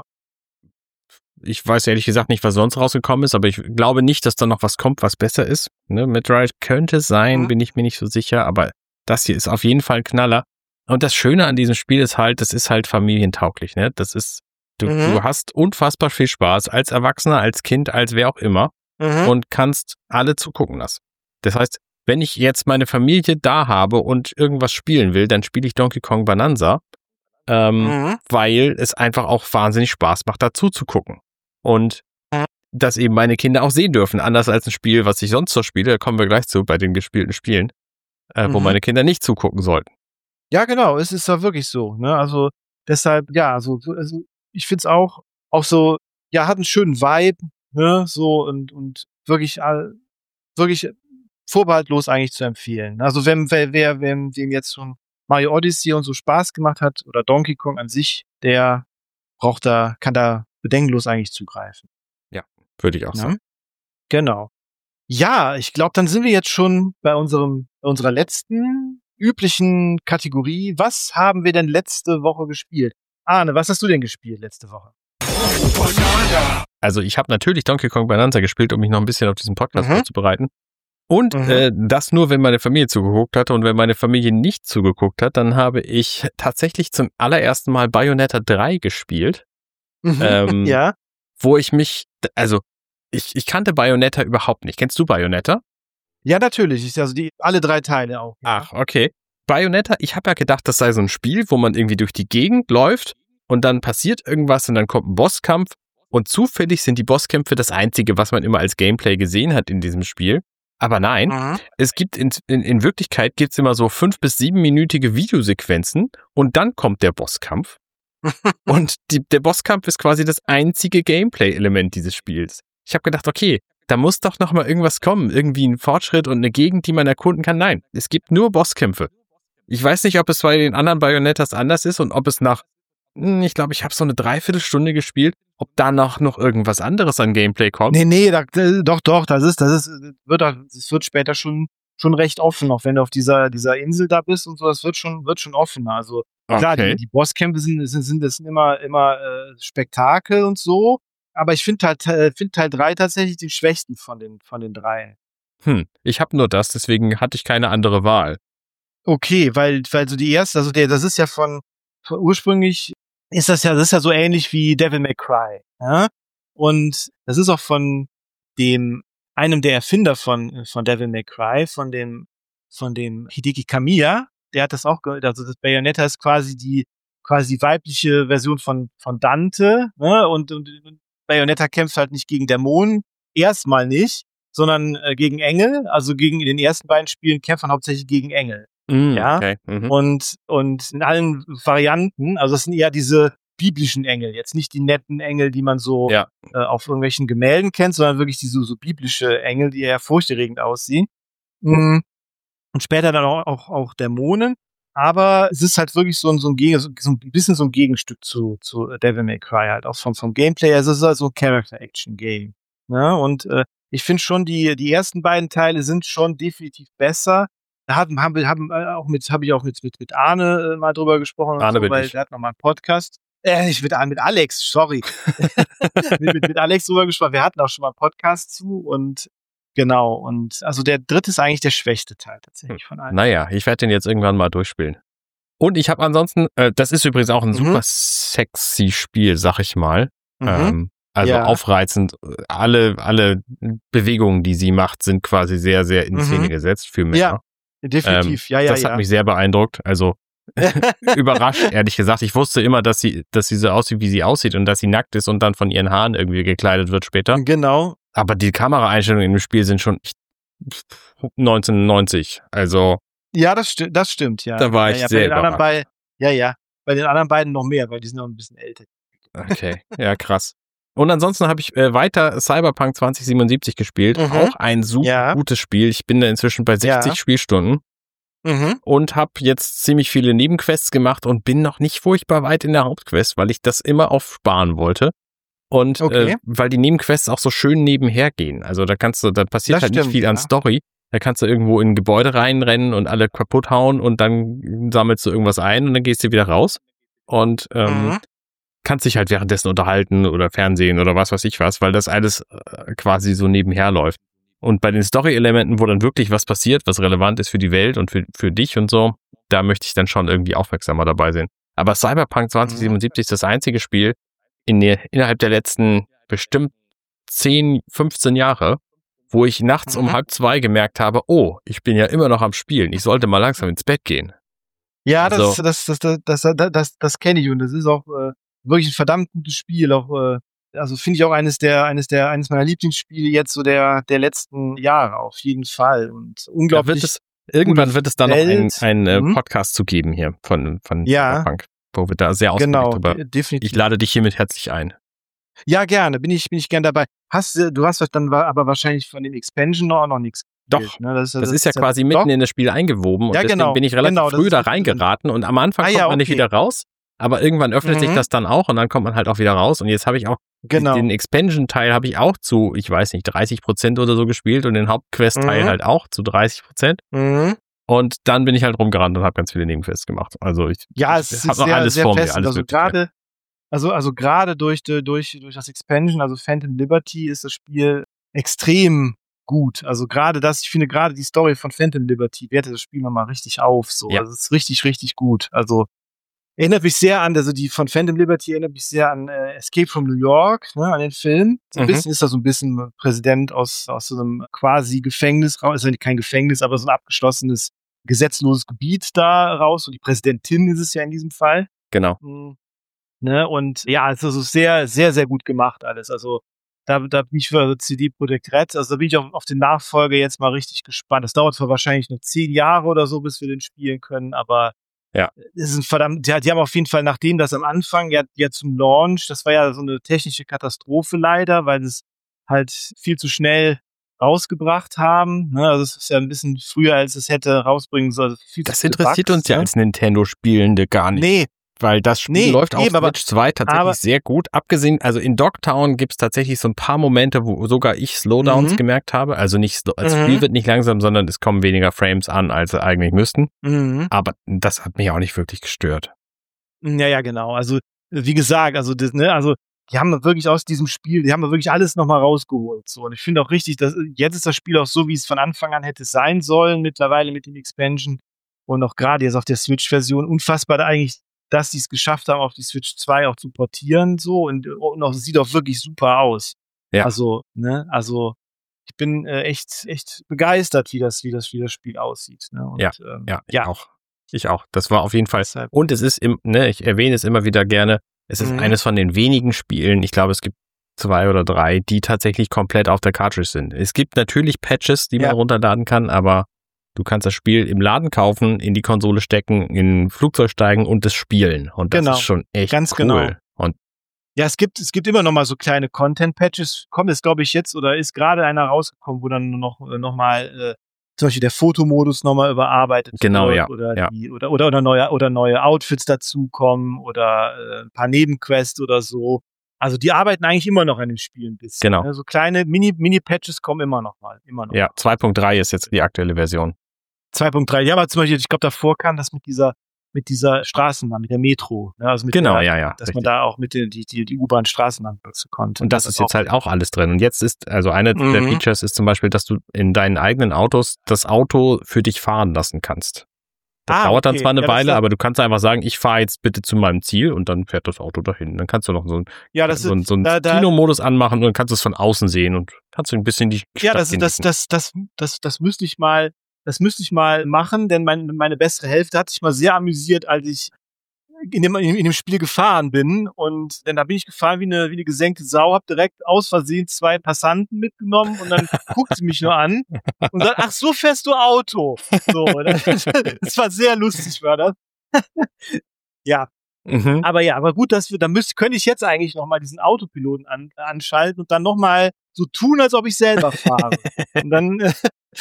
Ich weiß ehrlich gesagt nicht, was sonst rausgekommen ist, aber ich glaube nicht, dass da noch was kommt, was besser ist. Ne? Metroid könnte sein, bin ich mir nicht so sicher, aber das hier ist auf jeden Fall ein Knaller. Und das Schöne an diesem Spiel ist halt, das ist halt familientauglich, ne? Das ist, du hast unfassbar viel Spaß als Erwachsener, als Kind, als wer auch immer und kannst alle zugucken lassen. Das heißt, wenn ich jetzt meine Familie da habe und irgendwas spielen will, dann spiele ich Donkey Kong Bonanza, weil es einfach auch wahnsinnig Spaß macht, dazu zu gucken. Und dass eben meine Kinder auch sehen dürfen, anders als ein Spiel, was ich sonst so spiele, da kommen wir gleich zu bei den gespielten Spielen, wo meine Kinder nicht zugucken sollten. Ja, genau, es ist ja wirklich so, ne? Also deshalb, ja, also ich find's auch so, ja, hat einen schönen Vibe, ne? So und wirklich vorbehaltlos eigentlich zu empfehlen. Also wem jetzt schon Mario Odyssey und so Spaß gemacht hat oder Donkey Kong an sich, der kann da bedenkenlos eigentlich zugreifen. Ja, würde ich auch sagen. Genau. Ja, ich glaube, dann sind wir jetzt schon bei unserer letzten üblichen Kategorie. Was haben wir denn letzte Woche gespielt? Arne, was hast du denn gespielt letzte Woche? Also ich habe natürlich Donkey Kong Bonanza gespielt, um mich noch ein bisschen auf diesen Podcast vorzubereiten. Und das nur, wenn meine Familie zugeguckt hatte. Und wenn meine Familie nicht zugeguckt hat, dann habe ich tatsächlich zum allerersten Mal Bayonetta 3 gespielt. Ja. Wo ich kannte Bayonetta überhaupt nicht. Kennst du Bayonetta? Ja, natürlich. Also alle 3 Teile auch. Ja. Ach, okay. Bayonetta, ich habe ja gedacht, das sei so ein Spiel, wo man irgendwie durch die Gegend läuft und dann passiert irgendwas und dann kommt ein Bosskampf und zufällig sind die Bosskämpfe das Einzige, was man immer als Gameplay gesehen hat in diesem Spiel. Aber nein, es gibt in Wirklichkeit gibt's immer so 5- bis 7-minütige Videosequenzen und dann kommt der Bosskampf. Und der Bosskampf ist quasi das einzige Gameplay-Element dieses Spiels. Ich habe gedacht, okay, da muss doch noch mal irgendwas kommen. Irgendwie ein Fortschritt und eine Gegend, die man erkunden kann. Nein, es gibt nur Bosskämpfe. Ich weiß nicht, ob es bei den anderen Bayonettas anders ist und ob es ich glaube, ich habe so eine Dreiviertelstunde gespielt, ob da noch irgendwas anderes an Gameplay kommt. Nee, doch, das wird später schon schon recht offen, auch wenn du auf dieser Insel da bist und so, das wird schon offener. Also klar, die Bosskämpfe sind immer Spektakel und so, aber ich finde Teil 3 tatsächlich den schwächsten von den drei. Ich habe nur das, deswegen hatte ich keine andere Wahl. Okay, weil so die erste, also das ist ja von ursprünglich ist das ja so ähnlich wie Devil May Cry, ja? Und das ist auch von einem der Erfinder von Devil May Cry, von dem Hideki Kamiya, der hat das auch also das Bayonetta ist quasi die weibliche Version von Dante, ne? Und Bayonetta kämpft halt nicht gegen Dämonen, erstmal nicht, sondern gegen Engel, also in den ersten beiden Spielen kämpft man hauptsächlich gegen Engel. Ja, okay. und in allen Varianten, also das sind eher diese biblischen Engel, jetzt nicht die netten Engel, die man so auf irgendwelchen Gemälden kennt, sondern wirklich diese so biblische Engel, die eher furchterregend aussehen. Und später dann auch Dämonen, aber es ist halt wirklich so ein bisschen so ein Gegenstück zu Devil May Cry halt, auch vom Gameplay, also es ist halt so ein Character-Action-Game. Ne? Und ich finde schon, die ersten beiden Teile sind schon definitiv besser. Da habe ich auch mit Arne mal drüber gesprochen, Arne und so, weil der hat noch mal einen Podcast. Nicht mit Alex, sorry. mit Alex drüber gesprochen. Wir hatten auch schon mal einen Podcast zu und genau. Und also der dritte ist eigentlich der schwächste Teil tatsächlich von allen. Naja, ich werde den jetzt irgendwann mal durchspielen. Und ich habe ansonsten, das ist übrigens auch ein super sexy Spiel, sag ich mal. Aufreizend. Alle Bewegungen, die sie macht, sind quasi sehr, sehr in Szene gesetzt für Männer. Ja. Definitiv, Das hat mich sehr beeindruckt, also überrascht, ehrlich gesagt. Ich wusste immer, dass sie so aussieht, wie sie aussieht und dass sie nackt ist und dann von ihren Haaren irgendwie gekleidet wird später. Genau. Aber die Kameraeinstellungen im Spiel sind schon 1990, also. Ja, das stimmt, ja. Da war ich sehr überrascht. Bei den anderen beiden noch mehr, weil die sind noch ein bisschen älter. Okay, ja, krass. Und ansonsten habe ich weiter Cyberpunk 2077 gespielt. Auch ein super gutes Spiel. Ich bin da inzwischen bei 60 Spielstunden. Und habe jetzt ziemlich viele Nebenquests gemacht und bin noch nicht furchtbar weit in der Hauptquest, weil ich das immer aufsparen wollte. Und weil die Nebenquests auch so schön nebenher gehen. Also da passiert halt nicht viel an Story. Da kannst du irgendwo in ein Gebäude reinrennen und alle kaputt hauen und dann sammelst du irgendwas ein und dann gehst du wieder raus. Und kannst dich halt währenddessen unterhalten oder Fernsehen oder was weiß ich was, weil das alles quasi so nebenher läuft. Und bei den Story-Elementen, wo dann wirklich was passiert, was relevant ist für die Welt und für dich und so, da möchte ich dann schon irgendwie aufmerksamer dabei sein. Aber Cyberpunk 2077 ist das einzige Spiel innerhalb der letzten bestimmt 10, 15 Jahre, wo ich nachts um 1:30 gemerkt habe, oh, ich bin ja immer noch am Spielen, ich sollte mal langsam ins Bett gehen. Ja, das kenne ich und das ist auch wirklich ein verdammt gutes Spiel, auch also finde ich auch eines meiner Lieblingsspiele jetzt so der letzten Jahre auf jeden Fall und unglaublich. Irgendwann wird es da noch einen Podcast zu geben hier von Cyberpunk, wo wir da sehr ausführlich drüber. Definitiv. Ich lade dich hiermit herzlich ein. Ja, gerne, bin ich gern dabei. Du hast dann aber wahrscheinlich von den Expansion noch nichts. Doch, ne? Das ist ja quasi mitten in das Spiel eingewoben und deswegen bin ich relativ früh da reingeraten und am Anfang kommt man nicht wieder raus, aber irgendwann öffnet sich das dann auch und dann kommt man halt auch wieder raus und jetzt habe ich auch den Expansion-Teil habe ich auch zu, ich weiß nicht, 30% oder so gespielt und den Hauptquest-Teil halt auch zu 30%. Und dann bin ich halt rumgerannt und habe ganz viele Nebenquests gemacht. Also ich habe noch alles vor mir, alles mögliche. Also gerade durch das Expansion, also Phantom Liberty, ist das Spiel extrem gut. Also ich finde gerade die Story von Phantom Liberty wertet das Spiel nochmal richtig auf. So. Ja. Also es ist richtig, richtig gut. Also erinnert mich sehr an, also die von Phantom Liberty erinnert mich sehr an Escape from New York, ne, an den Film. So ein bisschen ist da so ein bisschen Präsident aus so einem quasi Gefängnis raus, ist ja kein Gefängnis, aber so ein abgeschlossenes, gesetzloses Gebiet da raus. Und die Präsidentin ist es ja in diesem Fall. Genau. Ne, und ja, es ist sehr, sehr, sehr gut gemacht alles. Also da bin ich für CD Projekt Red, also da bin ich auch auf den Nachfolger jetzt mal richtig gespannt. Das dauert zwar wahrscheinlich noch 10 Jahre oder so, bis wir den spielen können, aber es ist ein verdammt, die haben auf jeden Fall, nachdem das am Anfang ja zum Launch, das war ja so eine technische Katastrophe leider, weil es halt viel zu schnell rausgebracht haben. Ne? Also es ist ja ein bisschen früher, als es hätte rausbringen sollen. Das interessiert uns ja als Nintendo-Spielende gar nicht. Nee, Weil das Spiel läuft auf Switch 2 tatsächlich sehr gut. Abgesehen, also in Dogtown gibt's tatsächlich so ein paar Momente, wo sogar ich Slowdowns gemerkt habe. Also das Spiel wird nicht langsam, sondern es kommen weniger Frames an, als sie eigentlich müssten. Aber das hat mich auch nicht wirklich gestört. Ja, genau. Also, wie gesagt, also die haben wirklich aus diesem Spiel, die haben wirklich alles nochmal rausgeholt. So. Und ich finde auch richtig, dass jetzt ist das Spiel auch so, wie es von Anfang an hätte sein sollen, mittlerweile mit dem Expansion. Und auch gerade jetzt auf der Switch-Version. Unfassbar eigentlich, dass die es geschafft haben, auf die Switch 2 auch zu portieren. So. Und auch, es sieht auch wirklich super aus. Ja. Also, ich bin echt begeistert, wie das Spiel aussieht. Ne? Und, ich auch. Das war auf jeden Fall. Und es ist, ich erwähne es immer wieder gerne, es ist eines von den wenigen Spielen, ich glaube, es gibt 2 oder 3, die tatsächlich komplett auf der Cartridge sind. Es gibt natürlich Patches, die man runterladen kann, aber du kannst das Spiel im Laden kaufen, in die Konsole stecken, in ein Flugzeug steigen und es spielen. Und das ist schon echt ganz cool. Genau. Und ja, es gibt immer noch mal so kleine Content-Patches. Kommt jetzt, glaube ich, jetzt oder ist gerade einer rausgekommen, wo dann noch mal zum Beispiel der Fotomodus nochmal überarbeitet wird oder neue Outfits dazukommen oder ein paar Nebenquests oder so. Also die arbeiten eigentlich immer noch an dem Spiel ein bisschen. Genau. Ne? So kleine Mini-Patches kommen immer noch mal. Ja, 2.3 ist jetzt die aktuelle Version. 2.3, ja, aber zum Beispiel, ich glaube, davor kam das mit dieser Straßenbahn, mit der Metro. Ne? Also dass richtig. Man da auch mit die U-Bahn-Straßenbahn nutzen konnte. Und das ist jetzt halt auch alles drin. Und jetzt ist, also einer der Features ist zum Beispiel, dass du in deinen eigenen Autos das Auto für dich fahren lassen kannst. Das dauert dann zwar eine Weile, aber du kannst einfach sagen, ich fahre jetzt bitte zu meinem Ziel und dann fährt das Auto dahin. Dann kannst du noch so einen Kinomodus anmachen und dann kannst du es von außen sehen und kannst du ein bisschen die Stadt das müsste ich mal machen, denn meine bessere Hälfte hat sich mal sehr amüsiert, als ich in dem Spiel gefahren bin. Und denn da bin ich gefahren wie eine gesenkte Sau, hab direkt aus Versehen 2 Passanten mitgenommen und dann guckt sie mich nur an und sagt, ach, so fährst du Auto. So, das war sehr lustig, war das. Ja. Aber gut, könnte ich jetzt eigentlich nochmal diesen Autopiloten anschalten und dann nochmal so tun, als ob ich selber fahre. Und dann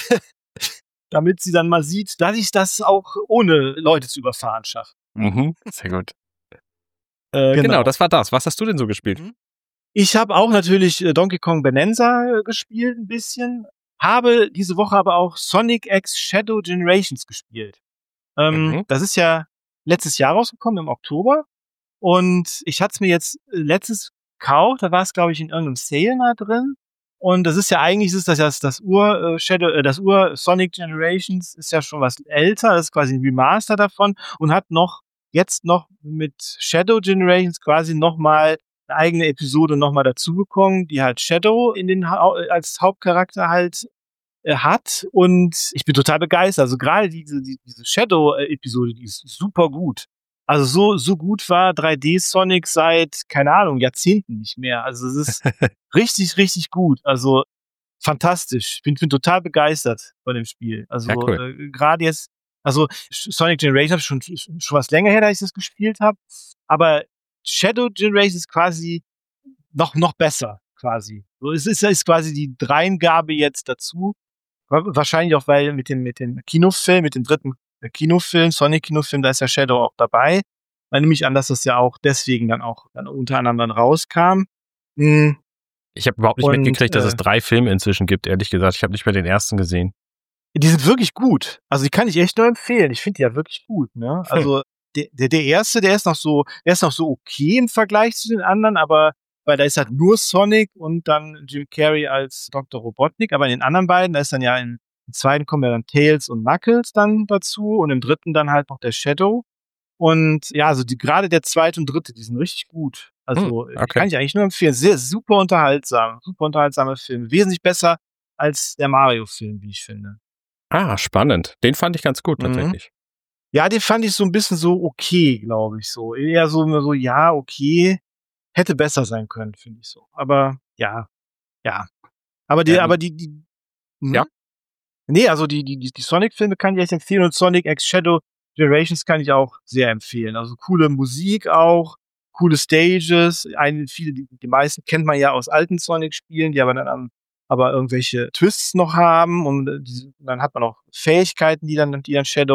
damit sie dann mal sieht, dass ich das auch ohne Leute zu überfahren schaffe. Sehr gut. Genau, das war das. Was hast du denn so gespielt? Ich habe auch natürlich Donkey Kong Bonanza gespielt ein bisschen, habe diese Woche aber auch Sonic X Shadow Generations gespielt. Das ist ja letztes Jahr rausgekommen, im Oktober. Und ich hatte es mir jetzt letztes gekauft, da war es, glaube ich, in irgendeinem Sale mal drin. Und das ist ja eigentlich, das Ur Sonic Generations ist ja schon was älter, das ist quasi ein Remaster davon und hat jetzt noch mit Shadow Generations quasi nochmal eine eigene Episode nochmal dazu bekommen, die halt Shadow als Hauptcharakter halt hat. Und ich bin total begeistert. Also gerade diese Shadow-Episode, die ist super gut. Also so gut war 3D Sonic seit, keine Ahnung, Jahrzehnten nicht mehr. Also es ist richtig, richtig gut. Also fantastisch. Ich bin total begeistert von dem Spiel. Also gerade jetzt, also Sonic Generation habe ich schon was länger her, da ich das gespielt habe. Aber Shadow Generation ist quasi noch besser, quasi. So, es ist quasi die Dreingabe jetzt dazu. Wahrscheinlich auch, weil mit dem Kinofilm, mit dem dritten Kinofilm, Sonic-Kinofilm, da ist ja Shadow auch dabei. Da nehme ich an, dass das ja auch deswegen dann unter anderem dann rauskam. Ich habe überhaupt nicht mitgekriegt, dass es 3 Filme inzwischen gibt, ehrlich gesagt. Ich habe nicht mehr den ersten gesehen. Die sind wirklich gut. Also die kann ich echt nur empfehlen. Ich finde die ja wirklich gut. Ne? Also der erste, der ist noch so okay im Vergleich zu den anderen, aber weil da ist halt nur Sonic und dann Jim Carrey als Dr. Robotnik, aber in den anderen beiden, da ist dann ja im zweiten kommen ja dann Tails und Knuckles dann dazu und im dritten dann halt noch der Shadow. Und ja, also gerade der zweite und dritte, die sind richtig gut. Also kann ich eigentlich nur empfehlen. Super unterhaltsamer Film. Wesentlich besser als der Mario-Film, wie ich finde. Ah, spannend. Den fand ich ganz gut tatsächlich. Ja, den fand ich so ein bisschen so okay, glaube ich so. Eher so, ja, okay. Hätte besser sein können, finde ich so. Aber ja. Aber die ja. Nee, also die Sonic-Filme kann ich echt empfehlen und Sonic X Shadow Generations kann ich auch sehr empfehlen. Also coole Musik auch, coole Stages. Die meisten kennt man ja aus alten Sonic-Spielen, die aber dann irgendwelche Twists noch haben und dann hat man auch Fähigkeiten, die dann Shadow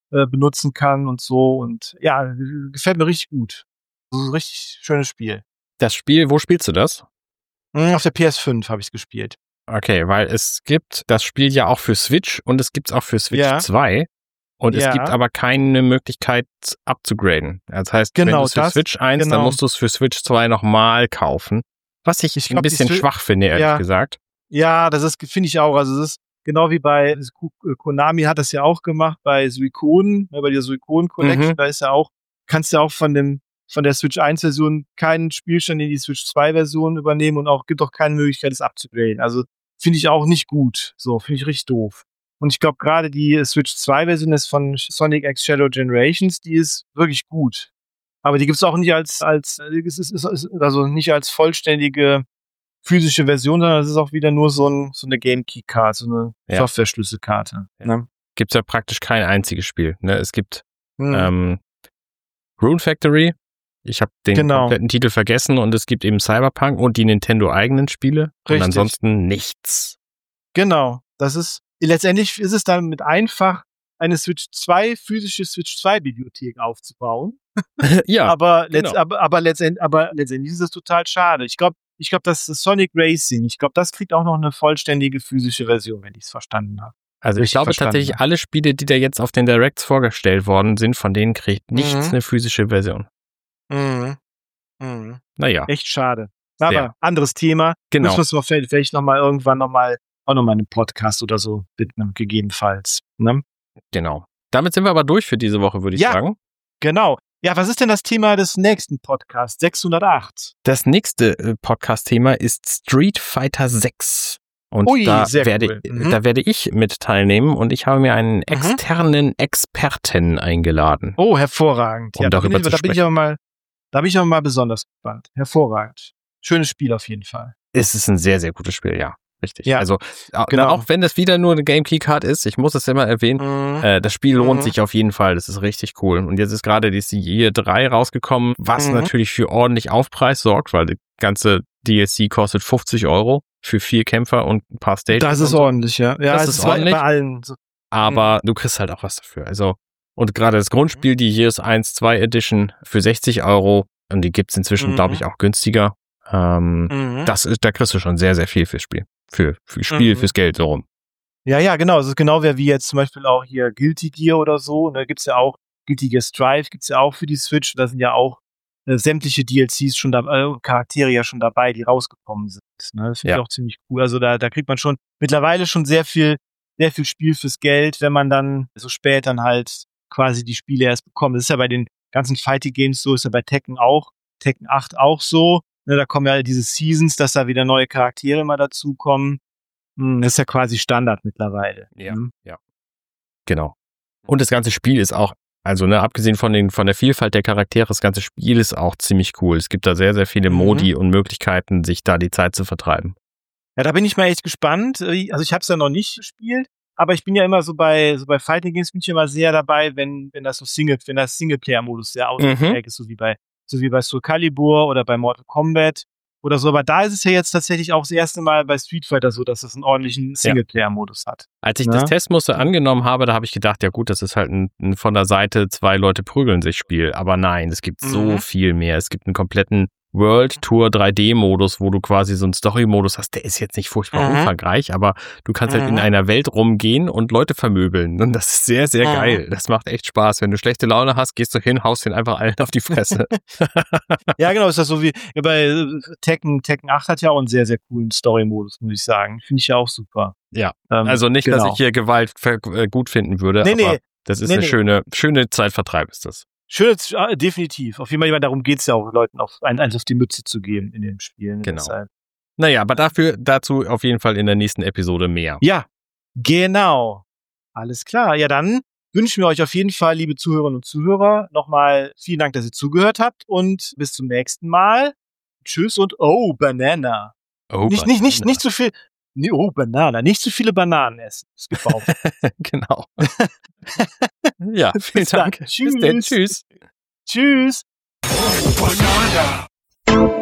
benutzen kann und so. Und ja, gefällt mir richtig gut. Das ist ein richtig schönes Spiel. Das Spiel, wo spielst du das? Auf der PS5 habe ich es gespielt. Okay, weil es gibt das Spiel ja auch für Switch und es gibt es auch für Switch 2 und es gibt aber keine Möglichkeit abzugraden. Das heißt, wenn du es für Switch 1, dann musst du es für Switch 2 nochmal kaufen. Was ich ein bisschen schwach finde, ehrlich gesagt. Ja, das finde ich auch. Also es ist genau wie bei Konami hat das ja auch gemacht, bei Suikoden, bei der Suikoden Collection, da ist ja auch, kannst ja auch von der Switch 1 Version keinen Spielstand in die Switch 2 Version übernehmen und auch gibt auch keine Möglichkeit, es abzugraden. Also finde ich auch nicht gut. So, finde ich richtig doof. Und ich glaube, gerade die Switch 2 Version ist von Sonic X Shadow Generations, die ist wirklich gut. Aber die gibt's auch nicht also nicht als vollständige physische Version, sondern es ist auch wieder nur so eine Game Key Card, so eine Software-Schlüsselkarte. Ja. Ne? Gibt's ja praktisch kein einziges Spiel. Ne? Es gibt Rune Factory. Ich habe den kompletten Titel vergessen und es gibt eben Cyberpunk und die Nintendo-eigenen Spiele. Richtig. Und ansonsten nichts. Genau. Letztendlich ist es dann mit einfach eine physische Switch 2 Bibliothek aufzubauen. Ja. aber letztendlich ist es total schade. Ich glaube, das ist Sonic Racing. Ich glaube, das kriegt auch noch eine vollständige physische Version, wenn ich es verstanden habe. Also ich glaube tatsächlich, alle Spiele, die da jetzt auf den Directs vorgestellt worden sind, von denen kriegt nichts eine physische Version. Naja. Echt schade. Aber anderes Thema. Genau. Müssen wir vielleicht irgendwann auch nochmal einen Podcast oder so widmen, gegebenenfalls. Ne? Genau. Damit sind wir aber durch für diese Woche, würde ich sagen. Genau. Ja, was ist denn das Thema des nächsten Podcasts? 608. Das nächste Podcast-Thema ist Street Fighter 6. Und da werde ich mit teilnehmen und ich habe mir einen externen Experten eingeladen. Oh, hervorragend. Um darüber zu sprechen. Da bin ich aber mal besonders gespannt. Hervorragend. Schönes Spiel auf jeden Fall. Es ist ein sehr, sehr gutes Spiel, ja. Richtig. Ja, also, auch wenn das wieder nur eine Game Key Card ist, ich muss es immer erwähnen, das Spiel lohnt sich auf jeden Fall. Das ist richtig cool. Und jetzt ist gerade die Year 3 rausgekommen, was natürlich für ordentlich Aufpreis sorgt, weil die ganze DLC kostet 50 € für 4 Kämpfer und ein paar Stages. Das ist ordentlich, ja. Ja, das ist ordentlich. Bei allen so. Aber du kriegst halt auch was dafür. Also, und gerade das Grundspiel, die Years 1, 2 Edition für 60 €, und die gibt's inzwischen, glaube ich, auch günstiger. Da kriegst du schon sehr, sehr viel fürs Spiel. Für Spiel, fürs Geld, so rum. Ja, genau. Es ist genau wie jetzt zum Beispiel auch hier Guilty Gear oder so. Da gibt's ja auch Guilty Gear Strive, gibt's ja auch für die Switch. Da sind ja auch sämtliche DLCs schon dabei, Charaktere ja schon dabei, die rausgekommen sind. Ne? Das finde ich auch ziemlich cool. Also da kriegt man schon mittlerweile schon sehr viel Spiel fürs Geld, wenn man dann so spät dann halt quasi die Spiele erst bekommt. Das ist ja bei den ganzen Fighting Games so, ist ja bei Tekken 8 auch so. Ne, da kommen ja diese Seasons, dass da wieder neue Charaktere mal dazukommen. Das ist ja quasi Standard mittlerweile. Ja, ja. Genau. Und das ganze Spiel ist auch, also abgesehen von der Vielfalt der Charaktere, das ganze Spiel ist auch ziemlich cool. Es gibt da sehr, sehr viele Modi und Möglichkeiten, sich da die Zeit zu vertreiben. Ja, da bin ich mal echt gespannt. Also ich habe es ja noch nicht gespielt, aber ich bin ja immer so bei Fighting Games bin ich immer sehr dabei, wenn das Singleplayer-Modus sehr ausgeprägt ist, so wie bei Soul Calibur oder bei Mortal Kombat oder so. Aber da ist es ja jetzt tatsächlich auch das erste Mal bei Street Fighter so, dass es einen ordentlichen Singleplayer-Modus hat. Als ich das Testmuster angenommen habe, da habe ich gedacht, ja gut, das ist halt ein von der Seite 2 Leute prügeln sich Spiel. Aber nein, es gibt so viel mehr. Es gibt einen kompletten World Tour 3D-Modus, wo du quasi so einen Story-Modus hast, der ist jetzt nicht furchtbar umfangreich, aber du kannst halt in einer Welt rumgehen und Leute vermöbeln. Und das ist sehr, sehr geil. Das macht echt Spaß. Wenn du schlechte Laune hast, gehst du hin, haust den einfach allen auf die Fresse. Ja, genau, ist das so wie bei Tekken 8 hat ja auch einen sehr, sehr coolen Story-Modus, muss ich sagen. Finde ich ja auch super. Ja, also nicht, dass ich hier Gewalt gut finden würde, aber das ist eine schöne Zeitvertreib ist das. Definitiv. Auf jeden Fall, darum geht's ja auch, Leuten eins auf die Mütze zu geben in den Spielen. Genau. Deshalb. Naja, aber dazu auf jeden Fall in der nächsten Episode mehr. Ja, genau. Alles klar. Ja, dann wünschen wir euch auf jeden Fall, liebe Zuhörerinnen und Zuhörer, nochmal vielen Dank, dass ihr zugehört habt und bis zum nächsten Mal. Tschüss und Banana. Nicht zu viel. Banana. Nicht zu viele Bananen essen. Das gibt auch. Genau. Ja, vielen Dank. Tschüss. Bis dann. Tschüss. Tschüss. Banana.